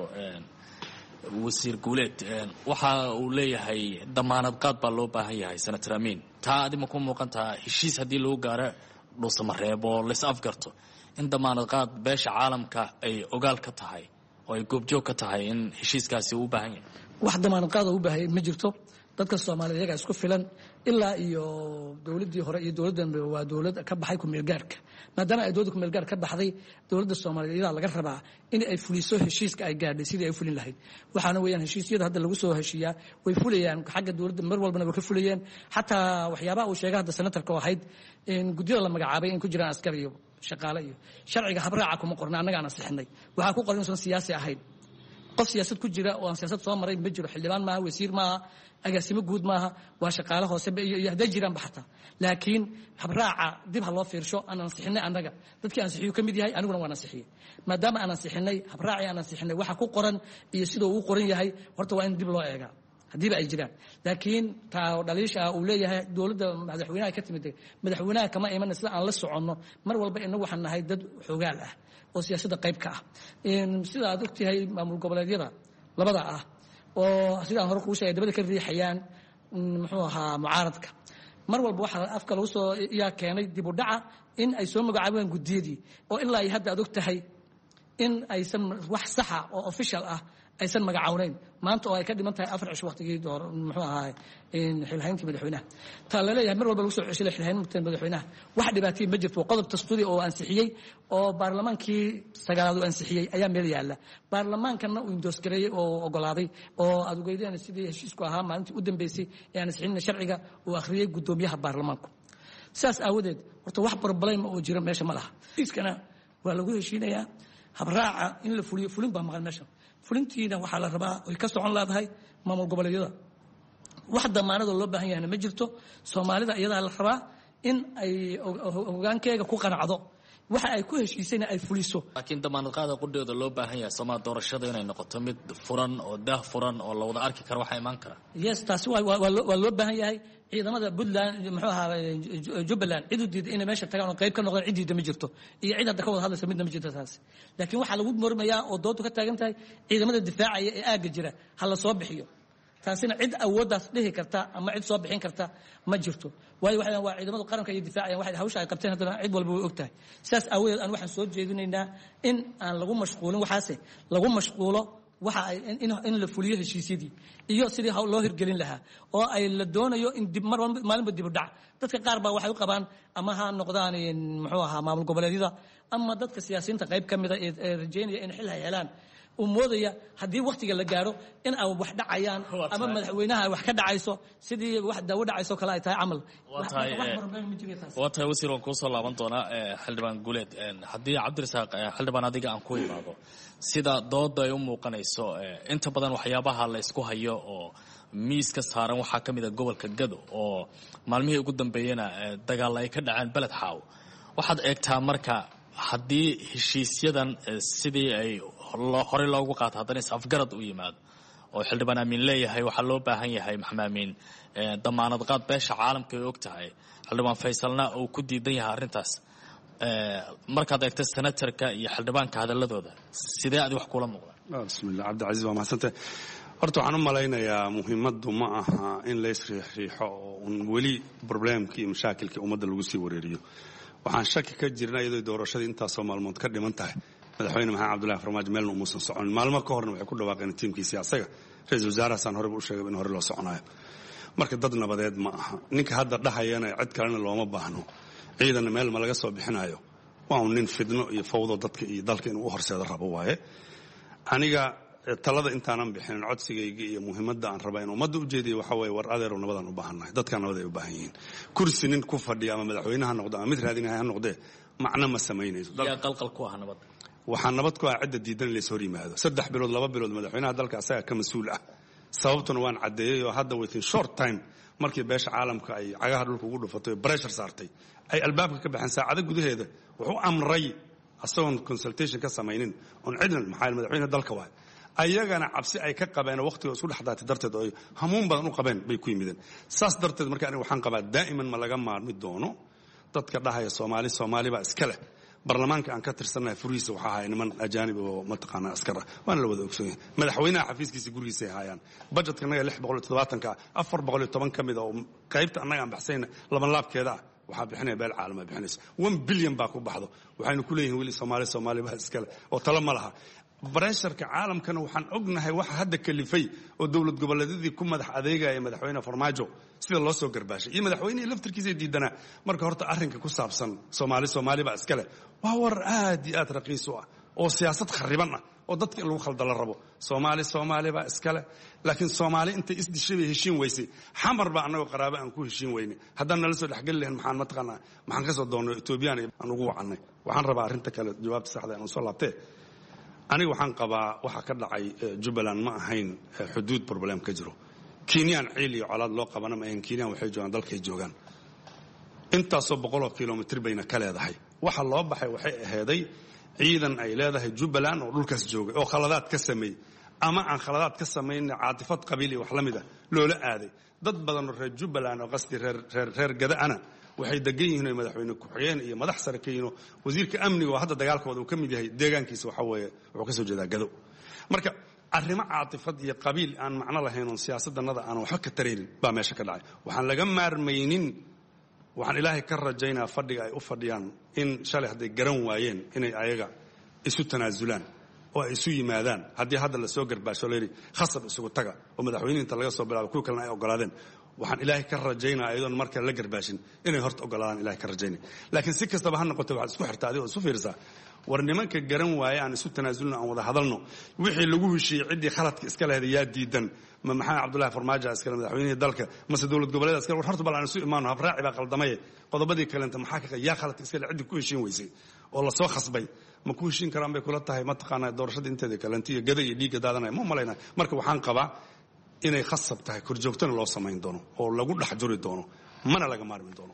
Speaker 10: wasiir guuleed waxa uu leeyahay damaanad qaad baa loo baahan yahay senator amiin taa adima ku muuqantaha heshiis haddii lagu gaaro dhuusamareeb oo lays afgarto in damaanad qaad beesha caalamka ay ogaal ka tahay oo ay goobjoog ka tahay in heshiiskaasi uu u baahan yahay
Speaker 3: wax damaanad qaad oo u baahan ma jirto dadka Soomaaliyeed iyaga isku filan ilaa iyo dawladii hore iyo dawladdan waa dawlad ka baxay ku meelgaarka maadaama ay dawladda ku meelgaar ka baxday dawladda Soomaaliyeed ilaa laga rabaa in ay fuliso heshiiska ay gaadhay sidii ay fulin lahayd waxaana weeyaan heshiisyada hadda lagu soo heshiiyaa way fulayaan xagga dawladda mar walbana way ka fulayeen xataa waxyaabaha uu sheegay hadda senatarka oo ahayd in guddiyada la magacaabay in ku jiraan askar iyo shaqaale iyo sharciga habraaca kuma qorna annaga aan saxinay waxa ku qoran insan siyaasi ahayn qof siyaasad ku jira oo aan siyaasad soo maray ma jiro xildhibaan maaha wasiir maaha agaasimo guud maaha waa shaqaale hoose iyo haday jiraan baxta laakiin habraaca dib ha loo fiirsho aan ansixinay annaga dadkii ansixiyo ka mid yahay aniguna waan ansixiyay maadaama aan ansixinay habraaci aan ansixinay waxa ku qoran iyo sidoo uu qoran yahay horta waa in dib loo eegaa hadiiba ay jiraan laakiin taa dhaliisha uu leeyahay dawladda madaxweynaha ka timid madaxweynaha kama iman sida aan la soconno mar walba inagu waxaan nahay dad xogaal ah oo siyaasadda qayb ka ah sida aad ogtahay maamul goboleedyada labada ah oo sidaan hore kuu sheegay dabada ka riixayaan muxuu ahaa mucaaradka mar walba waxaa afka lagu soo yaa keenay dib u dhaca in ay soo magacaabeen guddiyadii oo ilaa ay hadda aad ogtahay in aysan wax saxa oo official ah aysan magacawnayn maanta oo ay ka dhiman tahay afar cisho waqtigii door muxuu ahaa in xilhayntii madaxweynaha taa la leeyahay mar walba lagu soo ceshay xilhayntii madaxweynaha wax dhibaatay ma jirto qodob dastuuri oo ansixiyay oo baarlamaankii sagaalaad uu ansixiyay ayaa meel yaala baarlamaankana uu indoos gareeyay oo ogolaaday oo aad ugeydeen sidii heshiisku ahaa maalintii u dambeysay ee ansixinna sharciga uu akhriyay gudoomiyaha baarlamaanku sidaas aawadeed horta wax barbalay ma oo jira meesha ma laha iskana waa lagu heshiinayaa habraaca in la fuliyo fulin baa maqan meesha fulintiina waxaa la rabaa ay ka socon laadahay maamul goboleedyada wax damaanada loo baahan yahayna ma jirto soomaalida iyadaa la rabaa in ay hogaankeega ku qanacdo waxa ay ku heshiisayna ay fuliso
Speaker 10: laakiin damaanad qaada qudheeda loo baahan yahay Soomaaliya doorashada inay noqoto mid furan oo daah furan oo la wada arki karo waxa iman kara
Speaker 3: yes taasi waa waa loo baahan yahay ciidamada Puntland muxuu ahaa Jubbaland cid u diiday inay meesha tagaan oo qayb ka noqdaan ciidida ma jirto iyo cid hadda ka wada hadlaysa midna ma jirto taas laakiin waxa lagu mormayaa oo doodu ka taagan tahay ciidamada difaacaya ee aaga jira hal la soo bixiyo taasina cid awoodaas dhihi karta ama cid soo bixin karta ma jirto waayo waxa waa ciidamada qaranka iyo difaacaya waxa hawsha ay qabteen hadana cid walba way ogtahay sidaas awoodeed aan waxaan soo jeedinaynaa in aan lagu mashquulin waxaas lagu mashquulo waxa ay in la fuliyo heshiisyadii iyo sidii loo hirgelin lahaa oo ay la doonayo in dib mar maalinba dib u dhac dadka qaar baa waxay u qabaan ama ha noqdaan muxuu ahaa maamul goboleedyada ama dadka siyaasiyiinta qayb ka mid ah ee rajeynaya in xil ay helaan uu moodaya haddii waqtiga la gaaro in ay wax dhacayaan ama madaxweynaha ay wax ka dhacayso sidii wax daawo dhacayso kale ay tahay camal
Speaker 10: waa tahay wasiir waan kusoo laaban doonaa xildhibaan guuleed haddii cabdirasaaq xildhibaan adiga aan ku imaado sida dooda ay u muuqanayso inta badan waxyaabaha la isku hayo oo miiska saaran waxaa ka mid a gobolka Gado oo maalmihii ugu dambeeyana dagaal ay ka dhaceen beled xaaw waxaad eegtaa marka haddii heshiisyadan sidii ay horey loogu qaato haddana is afgarad u yimaado oo xildhibaan amiin leeyahay waxaa loo baahan yahay maxamed amiin damaanad qaad beesha caalamka ay og tahay xildhibaan faysalna uu ku diidan yahay arrintaas markaad eegto senatarka iyo xildhibaanka hadaladooda sidee adi wax kula muuqdaan
Speaker 4: bismillah cabdicasiis waa mahadsantahay horta waxaan u malaynayaa muhiimaddu ma aha in la isriixriixo oo un weli problemkii iyo mashaakilkii ummadda lagu sii wareeriyo waxaan shaki ka jirna iyadoo doorashadii intaasoo maalmood ka dhiman tahay madaxweyne maxamed cabdullahi farmaajo meelna umuusan soconin maalmo ka horna waxay ku dhawaaqeen tiimkiisii asaga ra-iisul wasaarahaasaan horeba u sheegay in hore loo soconayo marka dad nabadeed ma aha ninka hadda dhahayana cid kalena looma baahno ciidanna meel ma laga soo bixinayo waa un nin fidno iyo fawdo dadka iyo dalka inuu u horseedo rabo waaye aniga talada intaanan bixinin codsigayga iyo muhiimadda aan raba in ummadda u jeediyo waxa weeye war adeerow nabadaan u baahannahay dadkaa nabad ay u baahan yihiin kursi nin ku fadhiya ama madaxweyne ha noqdo ama mid raadinaya ha noqdee macno ma samaynayso
Speaker 10: yaa qalqal ku ah nabad
Speaker 4: waxaa nabad ku ah cidda diidan in lays hor yimaado saddex bilood laba bilood madaxweynaha dalka asaga ka mas-uul ah sababtuna waan caddeeyey oo hadda within short time markii beesha caalamka ay cagaha dhulka ugu dhufatay oo breshar saartay ay albaabka ka baxeen saacado gudaheeda wuxuu amray asagoon consultation ka samaynin oon cidna maxaa madaxweynaha dalka waay ayagana cabsi ay ka qabeen oo waqtiga isku dhexdaatay darteed oo hamuun badan u qabeen bay ku yimideen saas darteed marka aniga waxaan qabaa daa'iman ma laga maarmi doono dadka dhahaya soomaali soomaali baa iska leh barlamaanka aan ka tirsannahay furihiisa waxaa ahay niman ajaanib oo mataqaanaa askar ah waana la wada ogsoon yahay madaxweynaha xafiiskiisa gurigiisay haayaan budgetka annaga lix boqol iyo toddobaatanka afar boqol iyo toban ka mid oo qaybta annaga aan baxsayna laban laabkeeda ah waxaa bixinaya beel caalama bixinaysa one billion baa ku baxdo waxaynu ku leeyihin weli soomaali soomaali baa iska leh oo talo ma laha bareesharka caalamkana waxaan ognahay waxa hadda kalifay oo dowlad goboleedyadii ku madax adeegaya madaxweyne farmaajo sida loo soo garbaashay iyo madaxweynihii laftirkiisa diidanaa marka horta arrinka ku saabsan soomaali soomaali baa iska leh waa war aad iyo aad raqiis u ah oo siyaasad khariban ah oo dadka in lagu khaldala rabo soomaali soomaali baa iska leh laakiin soomaali intay isdishay bay heshiin weysay xamar baa annagoo qaraabo aan ku heshiin weynay haddaan nala soo dhexgeli lahayn maxaan mataqaanaa maxaan ka soo doonnay etoobiyaan aan ugu wacannay waxaan rabaa arrinta kale jawaabta saxda aan soo laabtee aniga waxaan qabaa waxa ka dhacay Jubbaland ma ahayn xuduud problem ka jiro Kenyan ciil iyo colaad loo qabana ma ahayn Kenyan waxay joogaan dalkay joogaan intaasoo boqol kilomitir bayna ka leedahay waxa loo baxay waxay aheeday ciidan ay leedahay Jubbaland oo dhulkaas jooga oo khaladaad ka sameeyay ama aan khaladaad ka sameeyay caatifad qabiili wax la mid ah loola aaday dad badan oo reer Jubbaland oo qasti reer reer reer gadaana waxay degan yihiin madaxweyne ku-xigeen iyo madax sare ka yihiin wasiirka amniga oo hadda dagaalkooda uu ka mid yahay deegaankiisa waxa weeye wuxuu ka soo jeedaa Gado marka arrimo caatifad iyo qabiil aan macno lahayn oo siyaasaddanada aan waxba ka taraynin baa meesha ka dhacay waxaan laga maarmaynin waxaan ilaahay ka rajaynaa fadhiga ay u fadhiyaan in shalay hadday garan waayeen inay ayaga isu tanaasulaan oo ay isu yimaadaan haddii hadda la soo garbaasho leeyahay khasab isugu taga oo madaxweynaha inta laga soo bilaabo kuwa kalena ay ogolaadeen waxaan ilaahay ka rajaynaa ayadoon marka la garbaashin inay horta ogolaadaan ilaahay ka rajaynay laakiin si kastaba ha noqotay waxaad isku xirtaa adigoo isu fiirsaa war nimanka garan waaye aan isu tanaasulno aan wada hadalno wixii lagu heshiiyey ciddii khaladka iska lahayd yaa diidan ma maxamed cabdullahi farmaajo askale madaxweynihii dalka mase dowlad goboleed askale war horta bal aan isu imaano habraaci baa qaldamay qodobadii kalenta maxaa ka yaa khaladka iskale ciddi ku heshiin weysay oo la soo khasbay ma ku heshiin karaan bay kula tahay mataqaanaa doorashada inteeda kalenta iyo gada iyo dhiigga daadanaya ma malaynaa marka waxaan qabaa inay khasab tahay korjoogtana loo samayn doono oo lagu dhex juri doono mana laga maarmi doono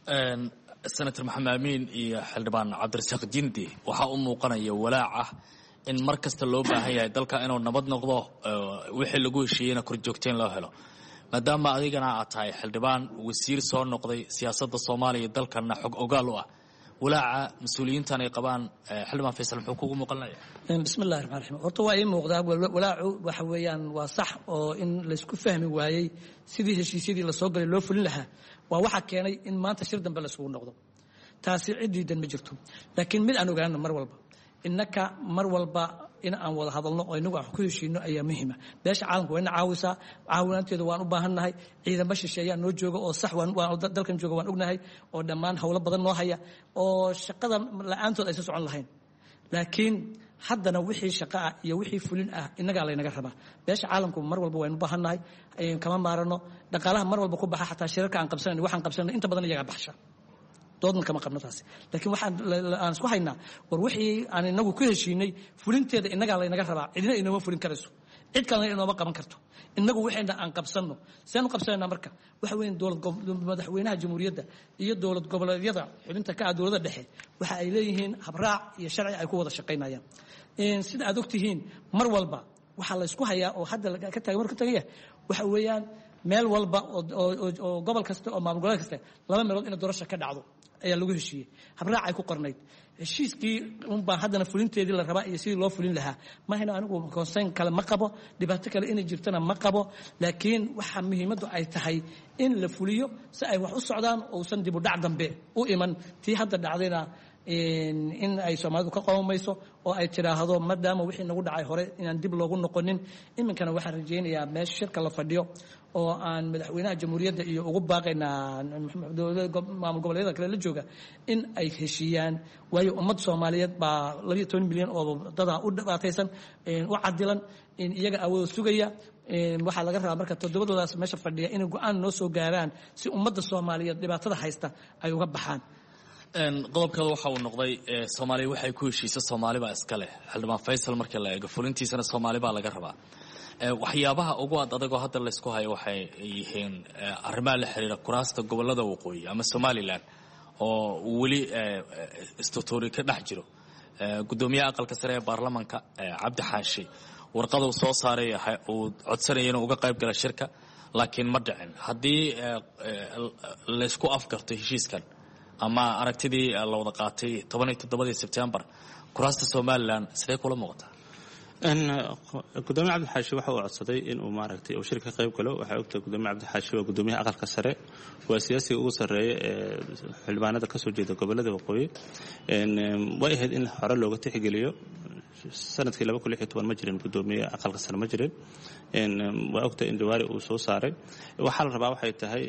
Speaker 10: senator maxamed amiin iyo xildhibaan cabdirasaaq jindi waxaa u muuqanaya walaac ah in mar kasta loo baahan yahay dalka inuu nabad noqdo wixii lagu heshiiyeyna korjoogteen loo helo maadaama adigana aad tahay xildhibaan wasiir soo noqday siyaasadda soomaaliya dalkana xog ogaal u ah walaaca mas-uuliyiintan ay qabaan xildhibaan faysal muxuu kugu muuqanaya
Speaker 3: bismi illahi raxmaan raxiim horta waa ii muuqdaa walaacu waxa weeyaan waa sax oo in laysku fahmi waayey sidii heshiisyadii lasoo galay loo fulin lahaa waa waxa keenay in maanta shir dambe laysugu noqdo taasi ciddiidan ma jirto laakiin mid aan ogaano mar walba innaka mar walba in aan wada hadalno oo inagu aan ku heshiino ayaa muhiima beesha caalamka waa ina caawisaa caawinaanteeda waan u baahannahay ciidamo shisheeyaa noo jooga oo sax dalkan jooga waan ognahay oo dhammaan howlo badan noo haya oo shaqada la-aantood aysan socon lahayn laakiin haddana wixii shaqa ah iyo wixii fulin ah innagaa laynaga rabaa beesha caalamku mar walba waynu u baahannahay kama maarano dhaqaalaha mar walba ku baxa xataa shirarka aan qabsanayno waxaan qabsanayno inta badan iyagaa baxsha doodna kama qabno taasi laakiin waxaan aan isku haynaa war wixii aan inagu ku heshiinay fulinteeda innagaa laynaga rabaa cidina inooma fulin karayso cid kalena inooma qaban karto innagu waxayna aan qabsanno seanu qabsanaynaa marka waxa weyn dowlad madaxweynaha jamhuuriyadda iyo dowlad goboleedyada xubinta ka ah dowladda dhexe waxa ay leeyihiin habraac iyo sharci ay ku wada shaqaynayaan sida aad ogtihiin mar walba waxaa la isku hayaa oo hadda ka taagay marka tagaya waxa weeyaan meel walba oo gobol kasta oo maamul goboleed kasta laba meelood in doorasho ka dhacdo ayaa lagu heshiiyey habraac ay ku qornayd heshiiskii unbaa haddana fulinteedii la rabaa iyo sidii loo fulin lahaa mahayna anigu konseyn kale ma qabo dhibaato kale inay jirtana ma qabo laakiin waxa muhiimaddu ay tahay in la fuliyo si ay wax u socdaan uusan dib u dhac dambe u iman tii hadda dhacdayna in ay soomaalidu ka qoomayso oo ay tidhaahdo maadaama wixii nagu dhacay hore inaan dib loogu noqonin iminkana waxaan rajaynayaa meesha shirka la fadhiyo oo aan madaxweynaha jamhuuriyadda iyo ugu baaqaynaa maamul goboleedyada kale la jooga in ay heshiiyaan waayo ummad soomaaliyeed baa labiyo toban milyan oo dadaa u dhibaataysan u cadilan iyaga awoodo sugaya waxaa laga rabaa marka toddobadoodaas meesha fadhiya inay go-aan noo soo gaaraan si ummadda soomaaliyeed dhibaatada haysta ay uga baxaan
Speaker 10: qodobkeeda waxa uu noqday soomaaliya waxay ku heshiisa soomaalibaa iska leh xildhibaan faysal markii la eego fulintiisana soomaalibaa laga rabaa waxyaabaha ugu ad adagoo hadda laysku hayo waxay yihiin arrimaha la xiriira kuraasta gobolada waqooyi ama somalilan oo weli istutuuri ka dhex jiro gudoomiyaha aqalka sare ee baarlamanka cabdi xaashi warqaduu soo saaray uu codsanaya inuu uga qayb gala shirka laakiin ma dhicin haddii laysku afgarto heshiiskan ama aragtidii la wada qaatay toban iyo toddobadii sebtembar kuraasta somalilan sidee kula muuqataa
Speaker 5: gudoomiye cabdixaashi waxa uu codsaday inuu maaragtay uu shirka ka qayb galo waxay ogtahay gudoomiye cabdixaashi waa gudoomiyaha aqalka sare waa siyaasiga ugu sarreeya ee xildhibaanada ka soo jeeda gobolada waqooyi way ahayd in hore looga tixgeliyo sanadkii laba kun lix iyo toban ma jirin gudoomiye aqalka sare ma jirin waa ogtahay in jawaari uu soo saaray waxaa la rabaa waxay tahay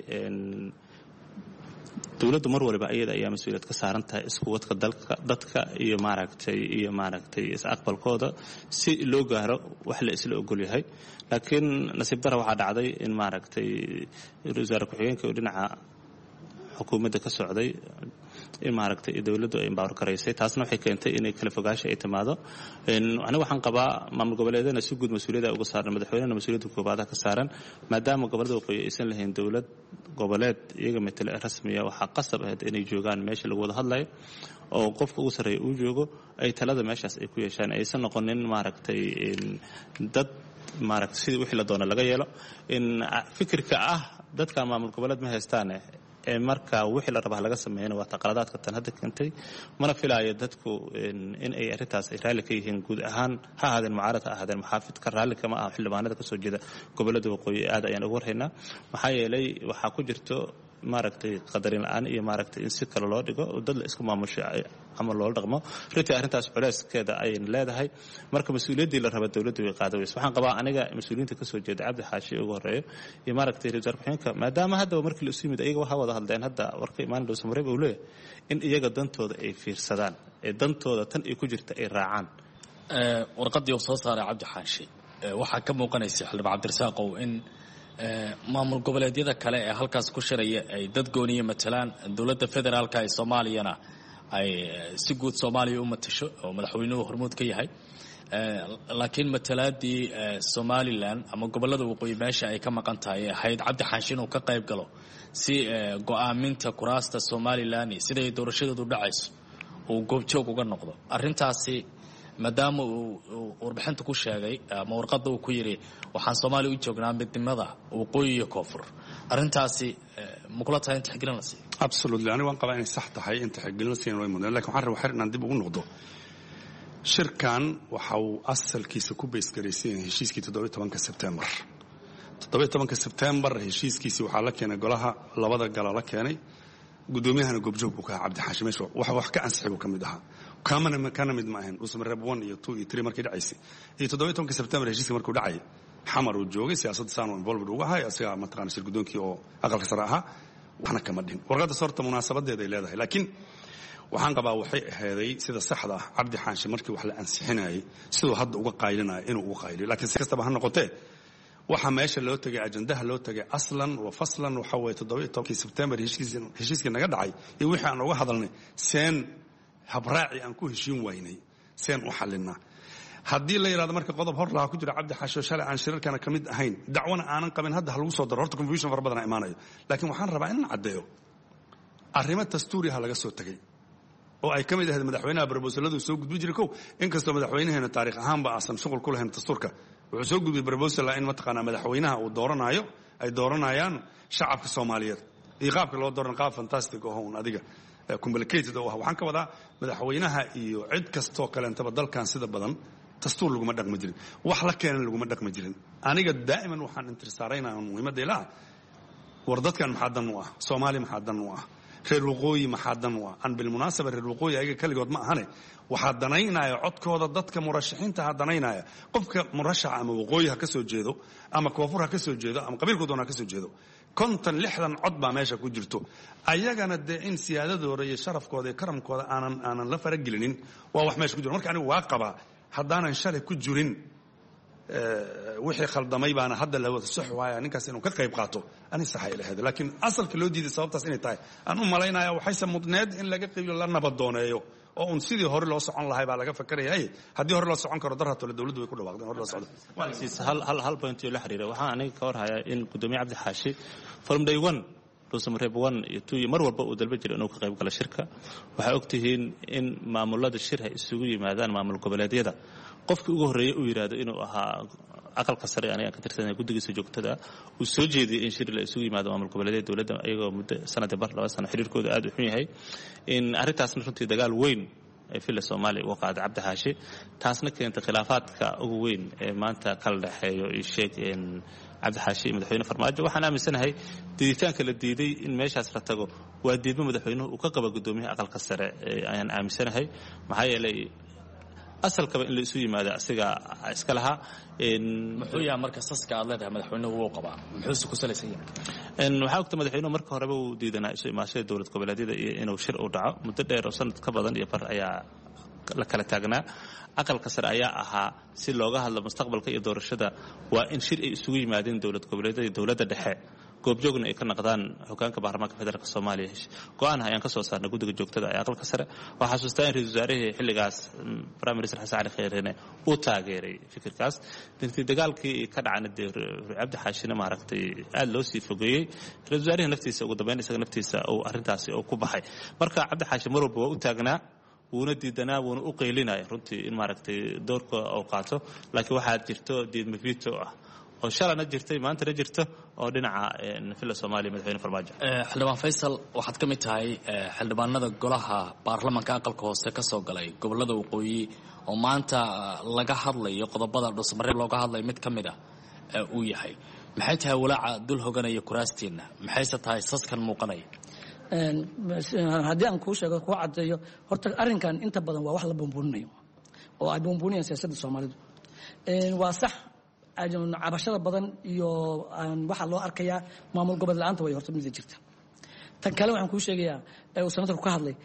Speaker 5: dowladdu mar waliba iyada ayaa mas-uuliyad ka saaran tahay isku wadka dalka dadka iyo maaragtay iyo maaragtay is-aqbalkooda si loo gaaro wax la isla ogol yahay laakiin nasiib dara waxaa dhacday in maaragtay wasaare ku-xigeenka oo dhinaca xukuumadda ka socday in maaragtay dowladdu ay empower garaysay taasna waxay keentay inay kala fogaasha ay timaado aniga waxaan qabaa maamul goboleedana si guud mas-uuliyadda uga saaran madaxweynena mas-uuliyadda koobaada ka saaran maadaama gobolada waqooyi aysan lahayn dowlad goboleed iyaga matale rasmiya waxaa qasab ahayd inay joogaan meesha lagu wada hadlayo oo qofka ugu sarreeya uu joogo ay talada meeshaas ay ku yeeshaan aysan noqonin maaragtay dad maaragtay sidii wixii la doono laga yeelo in fikirka ah dadka maamul goboleed ma haystaane ee marka wixii la rabaa laga sameeyana waa taqaladaadka tan hadda keentay mana filaayo dadku in ay arrintaas ay raalli ka yihiin guud ahaan ha ahaadeen mucaarad ha ahaadeen muxaafidka raalli kama aha xildhibaanada ka soo jeeda gobolada waqooyi aad ayaan ugu warhaynaa maxaa yeelay waxaa ku jirto maaragtay qadarin la-aan iyo maaragtay in si kale loo dhigo dad la isku maamusho ama loola dhaqmo runtii arrintaas culeyskeeda ayayna leedahay marka mas-uuliyaddii la raba dowladdu way qaada weyse waxaan qabaa aniga mas-uuliyiinta ka soo jeeda cabdi xaashi ugu horreeyo iyo maaragtay ra-iisul ku-xigeenka maadaama haddaba markii la isu yimid iyaga waxaa wada hadleen hadda warka imaan dhow samareeb uu leeyahay in iyaga dantooda ay fiirsadaan ee dantooda tan ay ku jirta ay raacaan
Speaker 10: warqadii uu soo saaray cabdi xaashi waxaa ka muuqanaysa xildhibaan cabdirasaaqow in maamul goboleedyada kale ee halkaas ku shiraya ay dad gooniya matalaan dowladda federaalka ee soomaaliyana ay si guud soomaaliya u matasho oo madaxweynuhu hormuud ka yahay laakiin matalaadii somalilan ama gobollada waqooyi meesha ay ka maqan tahay ee ahayd cabdi xaanshin uu ka qayb galo si go'aaminta kuraasta somalilan iyo siday doorashadeedu dhacayso uu goobjoog uga noqdo arrintaasi maadaama uu warbixinta ku sheegay ama warqadda uu ku yidhi waxaan soomaaliya u joognaa midnimada waqooyi iyo koonfur arrintaasi ma kula tahay in tixgelin la siiyo
Speaker 4: absolutely aniga waan qabaa inay sax tahay in tixgelin la siiyo way mudnaan laakiin waxaan rabaa xir inaan dib ugu noqdo shirkan waxa uu asalkiisa ku beesgaraysan yahay heshiiskii toddoba iyo tobanka Sebtembar toddoba iyo tobanka Sebtembar heshiiskiisii waxaa la keenay golaha labada gala la keenay gudoomiyahana goobjoog buu ka ahaa cabdi xaashi meesha waxa wax ka ansixay buu ka mid ahaa kaamana kana mid ma ahayn usma reeb one iyo two iyo three markii dhacaysay iyo toddoba iyo tobanka Sebtembar heshiiska markuu dhacay xamar uu joogay siyaasadda saan involved uga ahaa asiga mataqaan shir gudoonkii oo aqalka sare ahaa waxna kama dhin warqadda sorta munaasabadeeda ay leedahay laakiin waxaan qabaa waxay aheeday sida saxda ah cabdi xaashi markii wax la ansixinayay sidoo hadda uga qaylinayo inuu uga qayliyo laakiin si kastaba ha noqotee waxa meesha loo tagay ajandaha loo tagay aslan wa faslan waxa way toddoba iyo tobanka Sebtembar heshiiskii naga dhacay iyo wixii aan uga hadalnay seen habraaci aan ku heshiin waynay seen u xalinaa haddii la yiraahdo marka qodob hor laha ku jira cabdi xaashi shalay aan shirarkana ka mid ahayn dacwana aanan qabin hadda lagu soo daro horta confusion far badan imaanayo laakiin waxaan rabaa in caddeeyo arrimo dastuuriha laga soo tagay oo ay kamid ahayd madaxweynaha barbosaladu soo gudbi jiray kow inkastoo madaxweynaheena taariikh ahaanba aasan shuqul ku lahayn dastuurka wuxuu soo gudbiyay barbosala in mataqaanaa madaxweynaha uu dooranayo ay dooranayaan shacabka Soomaaliyeed iyo qaabka loo dooran qaab fantastic oo un adiga complicated oo waxaan ka wadaa madaxweynaha iyo cid kastoo kale intaba dalkan sida badan dastuur laguma dhaqmi jirin wax la keenan laguma dhaqmi jirin aniga daa'iman waxaan intirsaareynaa muhiimadda ilaa war dadkan maxaa dan u ah Soomaaliya maxaa dan u ah reer waqooyi maxaa dan u ah aan bil munaasaba reer waqooyi ayaga kaligood ma ahane waxaa danaynaya codkooda dadka murashaxiinta ha danaynaya qofka murashaxa ama waqooyi ha ka soo jeedo ama koonfur ha ka soo jeedo ama qabiilkooda ha ka soo jeedo konton lixdan cod baa meesha ku jirto ayagana dee in siyaadadooda iyo sharafkooda iyo karamkooda aanan aanan la faragelinin waa wax meesha ku jiro marka anigu waa qabaa haddaanan shalay ku jirin wixii khaldamay baana hadda la wada sax waaya ninkaas inuu ka qayb qaato ani sax ay lahayd laakiin asalka loo diiday sababtaas inay tahay aan u malaynayaa waxayse mudneed in laga qaybiyo la nabadooneeyo oo un sidii hore loo socon lahay baa laga fakarayay haddii hore loo socon karo darhato dawladdu way ku dhawaaqdeen hore loo socdo
Speaker 5: hal hal hal point iyo la xiriira waxaan aniga ka warhayaa in gudoomiye cabdi xaashi from day one Rosemary one iyo two mar walba uu dalba jiray inuu ka qayb galo shirka waxay ogtihiin in maamulada shirka isugu yimaadaan maamul goboleedyada qofkii ugu horeeyay uu yiraahdo inuu ahaa aqalka sare aniga ka tirsanay guddigiisa joogtada uu soo jeediyay in shir la isugu yimaado maamul goboleedyada dawladda ayagoo muddo sanad bar laba sano xiriirkooda aad u xun yahay in arrintaasna runtii dagaal weyn ay fila Soomaaliya uga qaaday cabdi xaashi taasna keentay khilaafaadka ugu weyn ee maanta kala dhaxeeyo iyo sheeg in cabdi xaashi madaxweyne farmaajo waxaan aaminsanahay diiditaanka la diiday in meeshaas la tago waa diidmo madaxweynuhu uu ka qaba gudoomiyaha aqalka sare ayaan aaminsanahay maxaa yeelay asalkaba in la isu yimaado asiga iska lahaa
Speaker 10: muxuu yahay marka saska aad leedahay madaxweynuhu wuu qabaa muxuu ku salaysan yahay
Speaker 5: in waxa ogta madaxweynuhu marka horeba uu diidanaa isu imaashada dawlad goboleedyada iyo inuu shir u dhaco muddo dheer oo sanad ka badan iyo bar ayaa la kala taagnaa aqalka sare ayaa ahaa si looga hadlo mustaqbalka iyo doorashada waa in shir ay isugu yimaadeen dawlad goboleedyada iyo dawladda dhexe goobjoogna ay ka naqdaan hogaanka baarlamaanka federaalka Soomaaliya go'aan ayaan ka soo saarnay guddiga joogtada ee aqalka sare waxa xasuustaa in ra'iisul wasaaraha xilligaas Prime Minister Xasan Ali Khayreene uu taageeray fikirkaas dintii dagaalkii ka dhacay cabdi xaashina maaragtay aad loo sii fogeeyay ra'iisul wasaaraha naftiisa ugu dambeyn isaga naftiisa oo arrintaasi oo ku baxay marka cabdi xaashi mar walba waa u taagnaa wuuna diidanaa wuuna u qaylinaya runtii in maaragtay doorka uu qaato laakiin waxaa jirto diidmo veto ah oo shalana jirtay maantana jirto oo dhinaca fila Soomaaliya madaxweyne farmaajo
Speaker 10: xildhibaan Faysal waxaad ka mid tahay xildhibaanada golaha baarlamaanka aqalka hoose ka soo galay gobolada waqooyi oo maanta laga hadlayo qodobada dhusmareeb looga hadlay mid ka mid ah uu yahay maxay tahay walaaca dul hoganaya kuraastiina maxayse tahay saskan muuqanaya
Speaker 3: haddii aan kuu sheego kuu caddeeyo horta arrinkan inta badan waa wax la buunbuuninayo oo ay buunbuuniyaan siyaasadda Soomaalidu waa sax cabashada badan iyo waxaa loo arkayaa maamul gobol la'aanta way horta mid jirta tan kale waxaan kuu sheegayaa ee uu senatarku ka hadlay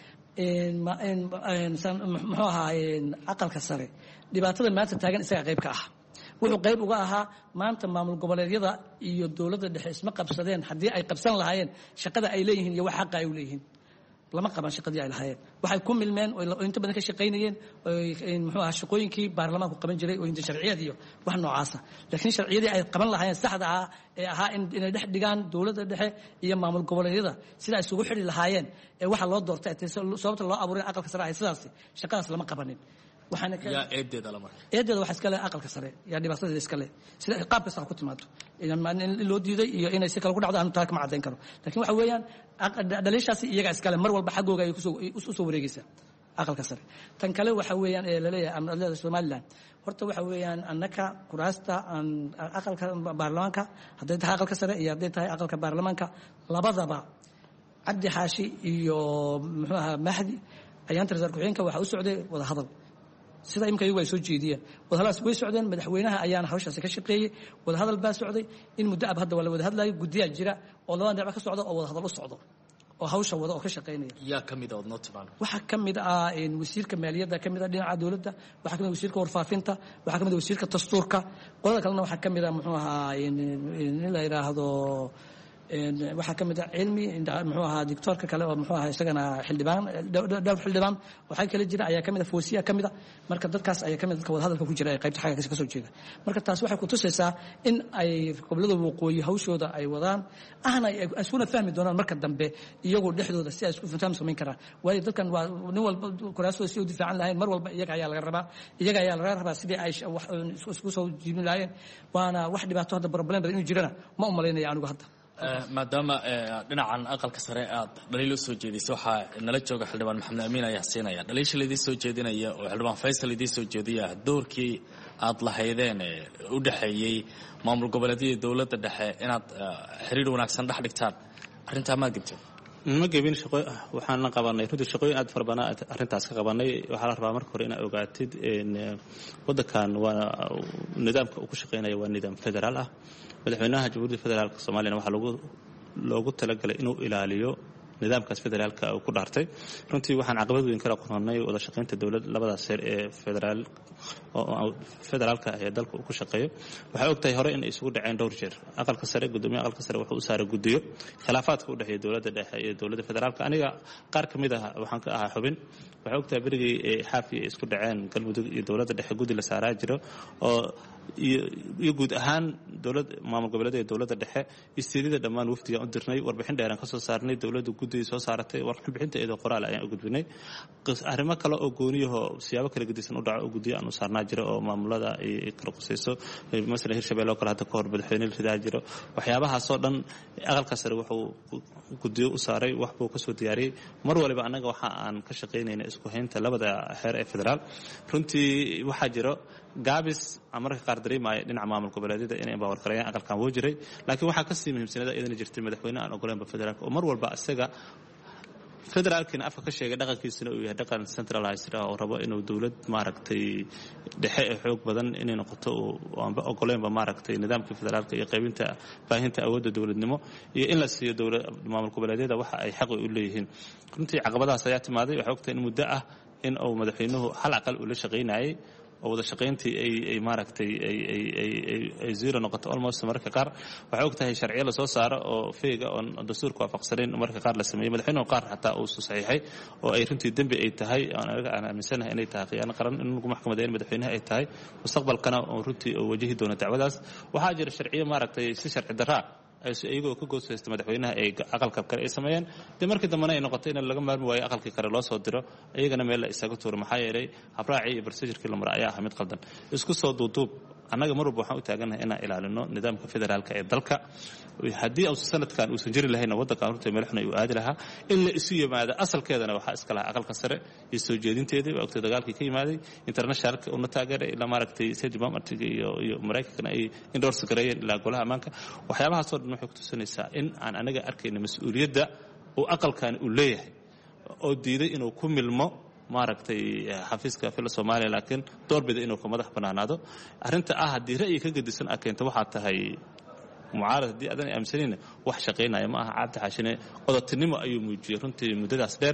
Speaker 3: muxuu ahaa aqalka sare dhibaatada maanta taagan isaga qayb ka ah wuxuu qayb uga ahaa maanta maamul goboleedyada iyo dowladda dhexe isma qabsadeen haddii ay qabsan lahaayeen shaqada ay leeyihiin iyo wax xaqa ay u leeyihiin lama qaban shaqadii ay lahaayeen waxay ku milmeen oo inta badan ka shaqaynayeen muxuu ahaa shaqooyinkii baarlamaanku qaban jiray oo inta sharciyad iyo wax noocaasa laakiin sharciyadii ay qaban lahaayeen saxda ah ee ahaa inay dhex dhigaan dowladda dhexe iyo maamul goboleedyada sida ay isugu xidhi lahaayeen ee waxa loo doortay sababta loo abuuray aqalka sare ahay sidaas shaqadaas lama qabanin waxaana ka
Speaker 10: eedeeda la markay
Speaker 3: eedeeda waxa iska leh aqalka sare yaa dhibaatadeeda iska leh sida qaab kasta ku timaado in loo diiday iyo inay si kale ku dhacdo aan taa kama cadeyn karo laakiin waxa weeyaan dhaliishaasi iyaga iska leh mar walba xaggooga ay u soo wareegaysaa aqalka sare tan kale waxa weeyaan ee la leeyahay amniga Soomaaliland horta waxa weeyaan annaka kuraasta aan aqalka baarlamaanka hadday tahay aqalka sare iyo hadday tahay aqalka baarlamaanka labadaba Cabdi Xaashi iyo muxuu ahaa Mahdi ayaan tirsan ku-xigeenka waxa u socday wada hadal sida imka iyagu ay soo jeediyeen wadahadaas way socdeen madaxweynaha ayaana hawshaasi ka shaqeeyey wadahadal baa socday in muddo ab hadda waa la wada hadlayo guddiyaa jira oo labada dhinac ka socda oo wadahadal u socdo oo hawsha wada oo ka shaqeynaya
Speaker 10: yaa ka mid ah wadno tibaan
Speaker 3: waxa ka mid ah in wasiirka maaliyadda ka mid ah dhinaca dawladda waxa ka mid ah wasiirka warfaafinta waxa ka mid ah wasiirka dastuurka qodobka kalena waxa ka mid ah muxuu ahaa in la yiraahdo waxa ka mid ah cilmi muxuu ahaa doctorka kale oo muxuu ahaa isagana xildhibaan dhowr xildhibaan waxa kale jira ayaa ka mid ah foosiya ka mid ah marka dadkaas ayaa ka mid dadka wada hadalka ku jira ay qaybta xagga ka soo jeeda marka taas waxay ku tusaysaa in ay gobolada waqooyi hawshooda ay wadaan ahna ay isuna fahmi doonaan marka dambe iyagoo dhexdooda si ay isku faham sameyn karaan waayo dadkan waa nin walba kuraasooda si u difaacan lahayn mar walba iyaga ayaa laga rabaa iyaga ayaa laga rabaa sidii ay isku soo jiibin lahayn waana wax dhibaato hadda problem badan inuu jirana ma u malaynaya anigu hadda
Speaker 10: maadaama dhinacan aqalka sare aad dhaliil u soo jeedisay waxaa nala jooga xildhibaan maxamed amiin ayaa siinaya dhaliisha laydii soo jeedinaya oo xildhibaan faysal laydii soo jeediya doorkii aad lahaydeen u dhexeeyey maamul goboleedyada dowladda dhexe inaad xiriir wanaagsan dhex dhigtaan arrintaa maad gabtay
Speaker 5: ma gebin shaqo waxaan qabanay runtii shaqooyin aad fara badan arrintaas ka qabanay waxaa la rabaa marka hore inaad ogaatid waddankan waa nidaamka uu ku shaqeynaya waa nidaam federaal ah madaxweynaha jamhuuriyadda federaalka Soomaaliya waxa lagu loogu talagalay inuu ilaaliyo nidaamkaas federaalka uu ku dhaartay runtii waxaan caqabad weyn kala qornay wada shaqeynta dawladda labadaas heer ee federaal oo federaalka ee dalka uu ku shaqeeyo waxa ogtahay hore in ay isugu dhaceen dhowr jeer aqalka sare gudoomiyaha aqalka sare wuxuu u saaray gudiyo khilaafaadka u dhaxeeya dawladda dhexe iyo dawladda federaalka aniga qaar kamid ah waxaan ka ahaa xubin waxa ogtahay berigii ee xaafi isku dhaceen galmudug iyo dawladda dhexe gudi la saaraa jiro oo iyo guud ahaan dawlad maamul goboleedyada ee dawladda dhexe istiidada dhammaan wafdiga u dirnay warbixin dheeran ka soo saarnay dawladda guddiga soo saaratay warbixinta iyadoo qoraal ayaan u gudbinay arrimo kale oo gooniyaho siyaabo kala gedisan u dhaco oo guddiyo aan u saarnaa jiro oo maamulada ay kala qusayso masalan hirshabelle oo kale hadda ka hor madaxweyne la ridaa jiro waxyaabahaasoo dhan aqalka sare wuxuu guddiyo u saaray wax buu ka soo diyaariyey mar waliba annaga waxa aan ka shaqaynayna isku haynta labada xeer ee federaal runtii waxaa jiro gaabis mararka qaar dareemaya dhinaca maamul goboleedyada inay empower gareeyaan aqalkan wuu jiray laakiin waxaa kasii muhiimsanada iyadana jirtay madaxweyne aan ogoleynba federaalka oo mar walba isaga federaalkiina afka ka sheegay dhaqankiisuna uu yahay dhaqan centralized ah oo rabo inuu dawlad maaragtay dhexe ee xoog badan inay noqoto oo aanba ogoleynba maaragtay nidaamka federaalka iyo qaybinta baahinta awoodda dawladnimo iyo in la siiyo dawlad maamul goboleedyada waxa ay xaq u leeyihiin runtii caqabadahaas ayaa timaaday waxay ogtahay in muddo ah in uu madaxweynuhu hal aqal uu la shaqaynayay oo wada shaqayntii ay ay maaragtay ay ay ay ay zero noqoto almost marka qaar waxa ogtahay sharciyo la soo saaro oo feega oo dastuurka waafaqsaneyn marka qaar la sameeyay madaxweynuhu qaar xataa uu soo saxiixay oo ay runtii dambi ay tahay aan anaga aan aaminsanahay inay tahay khiyaano qaran in lagu maxkamadeeyo madaxweynaha ay tahay mustaqbalkana oo runtii oo wajihi doono dacwadaas waxaa jira sharciyo maaragtay si sharci darraa iyagoo ka goosaysta madaxweynaha ay aqalka kale ay sameeyeen dee markii dambena ay noqotay in laga maarmi waayo aqalkii kale loo soo diro iyagana meel la isaga tuuro maxaa yeelay habraacii iyo procedurkii la mara ayaa ah mid qaldan isku soo duuduub annaga mar walba waxaan u taagannahay inaan ilaalino nidaamka federaalka ee dalka haddii uusan sanadkan uusan jiri lahayna waddankan runtii meelxuna uu aadi lahaa in la isu yimaado asalkeedana waxaa iska lahaa aqalka sare iyo soo jeedinteedii waa ogtay dagaalkii ka yimaaday internationalka una taageeray ilaa maaragtay state departmentiga iyo iyo maraykankana ay endorse gareeyeen ilaa golaha ammaanka waxyaabahaasoo dhan waxay ku tusinaysaa in aan anaga arkayna mas-uuliyadda uu aqalkan uu leeyahay oo diiday inuu ku milmo maaragtay xafiiska fila Soomaaliya laakiin doorbida inuu ka madax banaanaado arrinta ah haddii ra'yi ka gedisan akeenta waxaa tahay mucaarad haddii aadan aaminsanin wax shaqaynaya ma aha cabdi xaashine odatinimo ayuu muujiyey runtii muddadaas dheer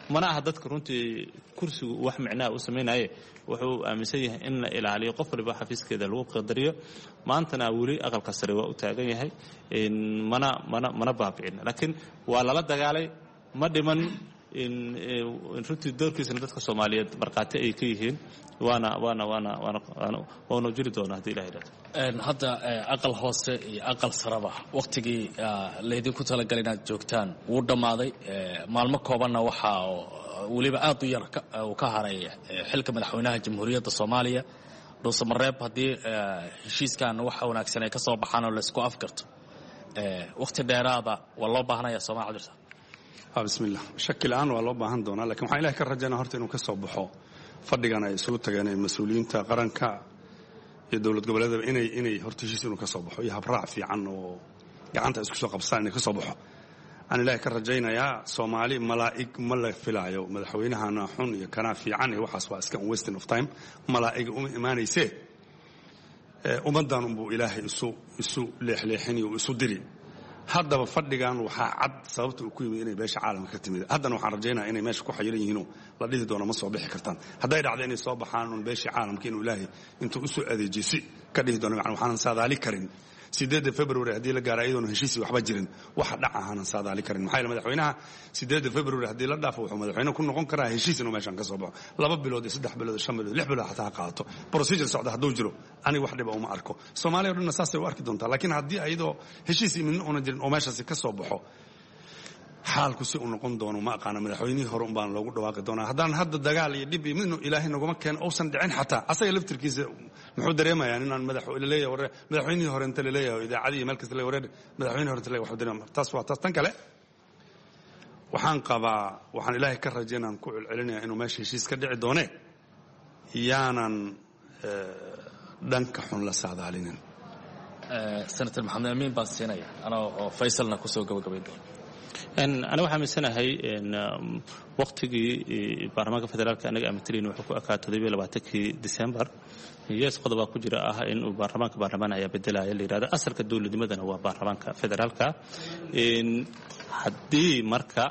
Speaker 5: mana aha dadka runtii kursigu wax micnaha u samaynaye wuxuu aaminsan yahay in la ilaaliyo qof waliba xafiiskeeda lagu qadariyo maantana weli aqalka sare waa u taagan yahay mana mana mana baabicin laakiin waa lala dagaalay ma dhiman in runtii doorkiisana dadka Soomaaliyeed marqaati ay ka yihiin waana waana waana waana waana jiri doona hadii Ilaahay raato
Speaker 10: hadda aqal hoose iyo aqal saraba waqtigii leedin ku tala galay inaad joogtaan wuu dhamaaday maalmo koobanna waxa waliba aad u yar oo ka haray xilka madaxweynaha jamhuuriyadda Soomaaliya Dhuuso Mareeb hadii heshiiskan waxa wanaagsan ay ka soo baxaan oo la isku afgarto waqti dheeraada waa loo baahanayaa Soomaaliya
Speaker 4: بسم الله شكل آن والله باهن دونا لكن waxaan ilaahay ka rajaynaa horta inuu ka soo baxo fadhigan ay isugu tageen mas'uuliyiinta qaranka iyo dawlad goboleedyada inay inay horta heshiis inuu ka soo baxo iyo habraac fiican oo gacanta isku soo qabsaan inay ka soo baxo aan ilaahay ka rajaynayaa Soomaali malaa'ig ma la filaayo madaxweynahana xun iyo kana fiican iyo waxaas waa iska wasting of time malaa'ig uma iimaanayse umadan uu ilaahay isu isu leexleexinayo isu diri haddaba fadhigan waxa cad sababta uu ku yimid inay beesha caalamka ka timid haddana waxaan rajaynayaa inay meesha ku xayiran yihiin la dhihi doono ma soo bixi kartaan hadday dhacdo inay soo baxaan un beesha caalamka inuu ilaahay intuu u soo adeejisi ka dhihi doono macna waxaan saadaali karin sideedda February hadii la gaaro iyadoo heshiis waxba jirin waxa dhacaana saadaali karin maxay madaxweynaha sideedda February hadii la dhaafo wuxuu madaxweynaha ku noqon karaa heshiis inuu meeshan ka soo baxo laba bilood iyo saddex bilood shan bilood lix bilood xataa qaato procedure socda haduu jiro ani wax dhiba uma arko Soomaaliya dhanna saasay u arki doontaa laakiin hadii ayadoo heshiis imin una jirin oo meeshaas ka soo baxo xaalku si uu noqon doono ma aqaan madaxweynihii hore un baan loogu dhawaaqi doonaa haddaan hadda dagaal iyo dhib iyo ilaahay naguma keen oo san dhicin xataa asaga laftirkiisa muxuu dareemayaa inaan madaxweyne leeyahay madaxweynihii hore inta leeyahay idaacadii meel kasta leeyahay madaxweynihii hore inta leeyahay wax dareema taas waa taas tan kale waxaan qabaa waxaan ilaahay ka rajaynaa ku celcelinayaa inuu meesha heshiis ka dhici doone yaanan dhanka xun la saadaalinin
Speaker 10: senator maxamed amiin baan siinaya anoo faysalna ku soo gabagabayn doona
Speaker 5: أنا waxaan miisanahay in waqtigii baarlamaanka federaalka anaga amitrin wuxuu ku akaa toddoba iyo labaatan December yes qodob ku jira ah in baarlamaanka baarlamaan ayaa bedelaya leeyahay asalka dawladnimadana waa baarlamaanka federaalka in hadii marka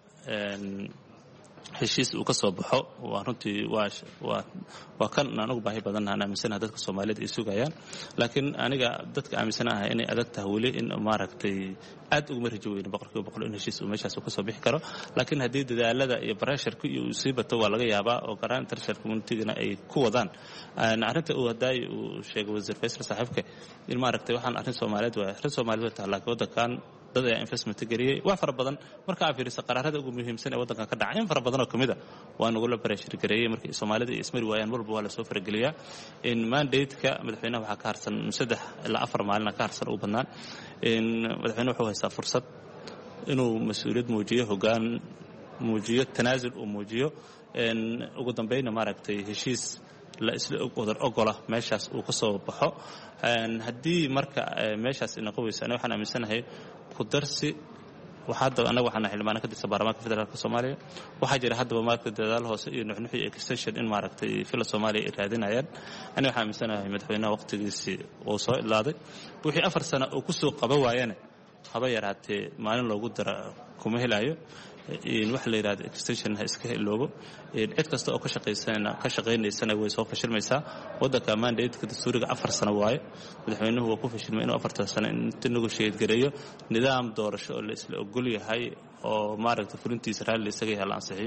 Speaker 5: heshiis uu ka soo baxo waa runtii waa waa kan aan ugu baahi badan aan aaminsanahay dadka Soomaaliyeed ay sugayaan laakiin aniga dadka aaminsanahay inay adag tahay wali in maaragtay aad ugu marjooyin boqolkiiba boqol in heshiis uu meeshaas ka soo bixi karo laakiin hadii dadaalada iyo pressure-ku iyo siibato waa laga yaabaa oo garan international community-gana ay ku wadaan arinta uu haday uu sheegay wasiir Faysal saaxiibka in maaragtay waxaan arin Soomaaliyeed waa arin Soomaaliyeed taa laakiin wadankan dad ay investment gariyay wax fara badan marka ay fiiriso qaraarada ugu muhiimsan ee wadanka ka dhacay in fara badan oo kamida waa nagu la pressure gareeyay markii Soomaalida ay ismari waayaan walba waa la soo farageliyaa in mandate-ka madaxweynaha waxa ka harsan saddex ilaa afar maalin ka harsan u badnaan in madaxweynuhu wuxuu haystaa fursad inuu mas'uuliyad muujiyo hoggaan muujiyo tanaasul uu muujiyo in ugu dambeeyna maaragtay heshiis la isla ogol ogola meeshaas uu ka soo baxo hadii marka meeshaas ina qowaysan waxaan aaminsanahay ku darsi waxa anaga waxaan xilmaana ka dirsan baarlamaanka federaalka Soomaaliya waxa jira hadaba marka dadaal hoose iyo nuxnuxi extension in maaragtay fila Soomaaliya ay raadinayaan aniga waxaan aaminsanahay madaxweynaha waqtigiisii oo soo ilaaday wixii afar sano oo ku soo qaba waayeen haba yaraatee maalin loogu dara kuma helayo in wax la yiraahdo extension ha iska heloobo cid kasta oo ka shaqeysana ka shaqeynaysan way soo fashilmaysaa wadanka mandate-ka dastuuriga afar sano waaye madaxweynuhu waa ku fashilmay inuu afar sano inta negotiate gareeyo nidaam doorasho oo la isla ogol yahay oo maaragtay fulintiisa raali isaga yahay la ansixiyo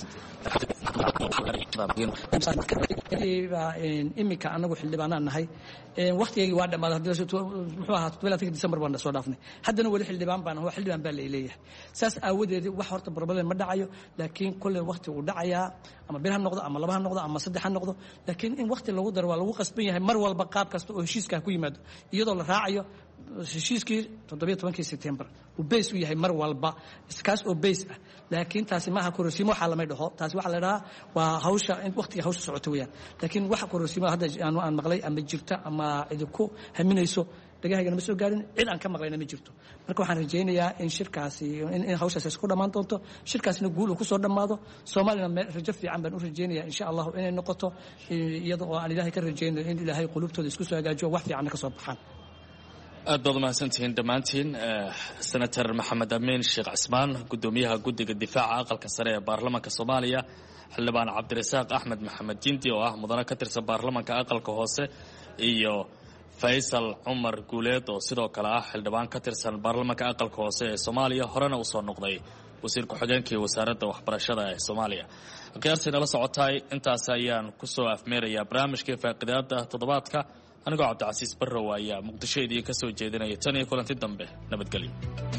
Speaker 3: imika anagu xildhibaanaan nahay waqtigii waa dhamaaday muxuu ahaa toddoba iyo labaatan December baan soo dhaafnay haddana wali xildhibaan baan waa xildhibaan baa leeyahay saas aawadeed wax horta problem ma dhacayo laakiin kulli waqti uu dhacaya ama bil ha noqdo ama laba ha noqdo ama saddex ha noqdo laakiin in waqti lagu daro waa lagu qasban yahay mar walba qaab kasta oo heshiiska ku yimaado iyadoo la raacayo heshiiskii toddoba iyo toban September uu base u yahay mar walba iskaas oo base ah laakiin taasi ma aha korosimo waxa la dhaho taasi waxa la dhahaa waa hawsha in waqtiga hawsha socoto weeyaan laakiin waxa korosimo hadda aan aan maqlay ama jirta ama cid ku haminayso dagahayna ma soo gaarin cid aan ka maqlayna ma jirto marka waxaan rajaynayaa in shirkaasi in hawshaas isku dhamaan doonto shirkaasina guul uu ku soo dhamaado Soomaalina rajo fiican baan u rajaynayaa insha Allah inay noqoto iyadoo aan Ilaahay ka rajaynayo in Ilaahay qulubtooda isku soo hagaajiyo wax fiican ka soo baxaan
Speaker 10: aad baad umahadsantihiin dhammaantiin. senator maxamed amiin sheekh cismaan gudoomiyaha guddiga difaaca aqalka sare ee baarlamaanka soomaaliya, xildhibaan cabdirasaaq axmed maxamed jindi oo ah mudane ka tirsan baarlamaanka aqalka hoose, iyo faysal cumar guuleed oo sidoo kale ah xildhibaan ka tirsan baarlamaanka aqalka hoose ee soomaaliya, horena usoo noqday wasiir ku-xigeenkii wasaaradda waxbarashada ee soomaaliya. qiyaastii nala socotaay intaas ayaan kusoo afmeerayaa barnaamijkii faaqidaada toddobaadka. anigoo cabdicasiis barrow ayaa muqdisho idiin ka soo jeedinaya. tan iyo kulanti dambe, nabadgelyo.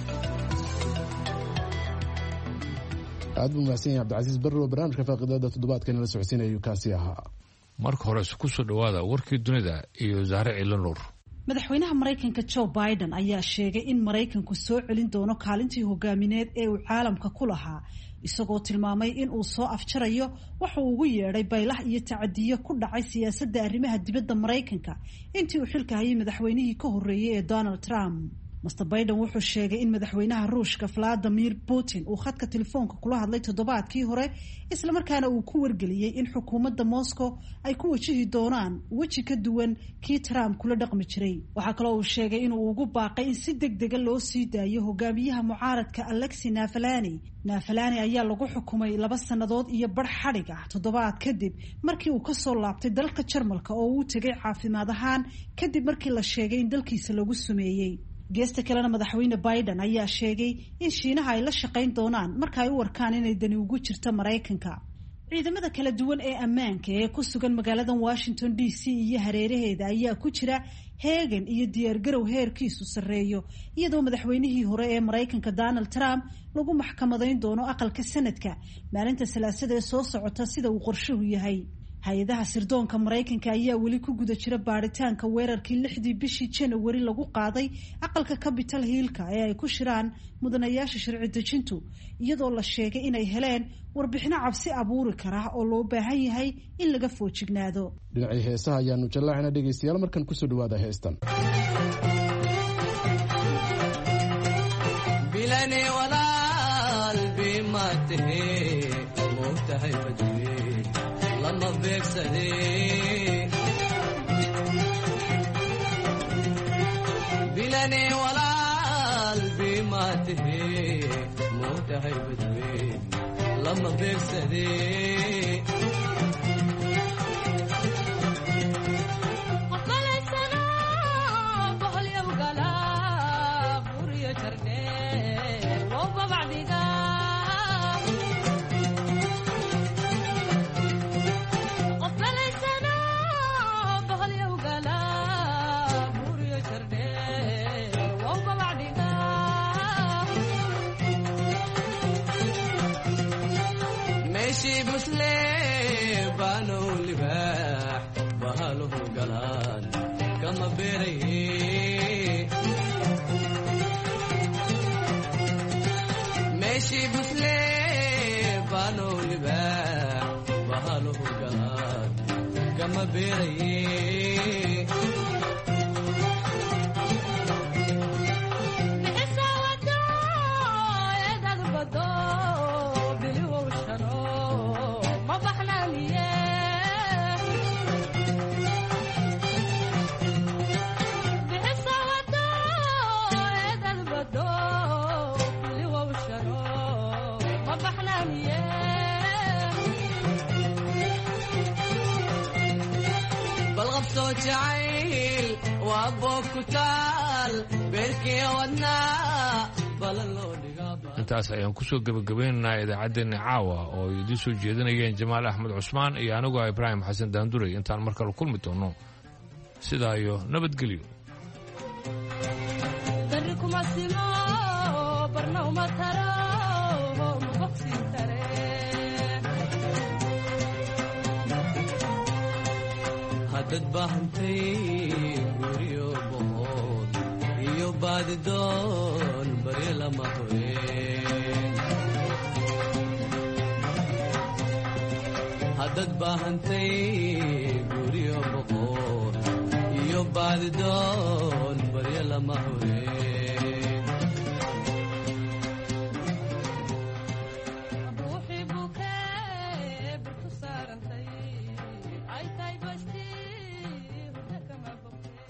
Speaker 1: aad buu mahadsan yahay cabdicasiis barrow. barnaamijka faaqidaada toddobaadka nala socodsiinayuu kaasi ahaa.
Speaker 2: marka hore ku soo dhawaada warkii dunida iyo Zahra Ciilanuur.
Speaker 7: madaxweynaha maraykanka Joe Biden ayaa sheegay in maraykanku soo celin doono kaalintii hogaamineed ee uu caalamka ku lahaa, isagoo tilmaamay in uu soo afjarayo waxa uu ugu yeedhay baylah iyo tacadiyo ku dhacay siyaasadda arrimaha dibadda maraykanka intii uu xilka hayay madaxweynihii ka horreeyay ee Donald Trump. Mister Biden wuxuu sheegay in madaxweynaha Ruushka Vladimir Putin uu khadka telefoonka kula hadlay toddobaadkii hore, isla markaana uu ku wargeliyay in xukuumadda Moscow ay ku wajihi doonaan weji ka duwan kii Trump kula dhaqmi jiray. Waxaa kaloo uu sheegay in uu ugu baaqay in si degdega loo sii daayo hogaamiyaha mucaaradka Alexei Navalny. Navalny ayaa lagu xukumay laba sannadood iyo bar xadhig ah toddobaad kadib markii uu ka soo laabtay dalka Jarmalka oo uu tegay caafimaad ahaan kadib markii la sheegay in dalkiisa lagu sumeeyey. geesta kalena madaxweyne Biden ayaa sheegay in Shiinaha ay la shaqayn doonaan marka ay u warkaan inay dani ugu jirto Maraykanka. ciidamada kala duwan ee ammaanka ee ku sugan magaalada Washington D C iyo hareeraheeda ayaa ku jira heegan iyo diyaargarow heerkiisu sarreeyo, iyadoo madaxweynihii hore ee Maraykanka Donald Trump lagu maxkamadayn doono aqalka sanadka maalinta Salaasada ee soo socota sida uu qorshuhu yahay. hay-adaha sirdoonka Maraykanka ayaa weli ku guda jira baaritaanka weerarkii lixdii bishii January lagu qaaday aqalka Capitol Hill-ka ee ay ku shiraan mudanayaasha sharci dejintu, iyadoo la sheegay inay heleen warbixino cabsi abuuri kara oo loo baahan yahay in laga foojignaado.
Speaker 1: dhinacii heesaha ayaanu jallaaxina dhegaystayaal, markan kusoo dhawaada heestan.
Speaker 11: bilane walaal bimaatahe moogtahay badwe lama beegsade bilane walaal bimaatahe moogtahay badwe lama beegsade
Speaker 2: intaas ayaan kusoo gabagabaynaynaa idaacaddeenna caawa oo ay idiin soo jeedinayeen Jamaal Axmed Cusmaan iyo anigoo Ibraahim Xasan Daanduray. intaan mar kale kulmi doono, sidaa iyo nabadgelyo.
Speaker 11: hadad baahantay guryo boqod iyo baadidoon bari lama hureen hadad baahantay guryo boqod iyo baadidoon bari lama hureen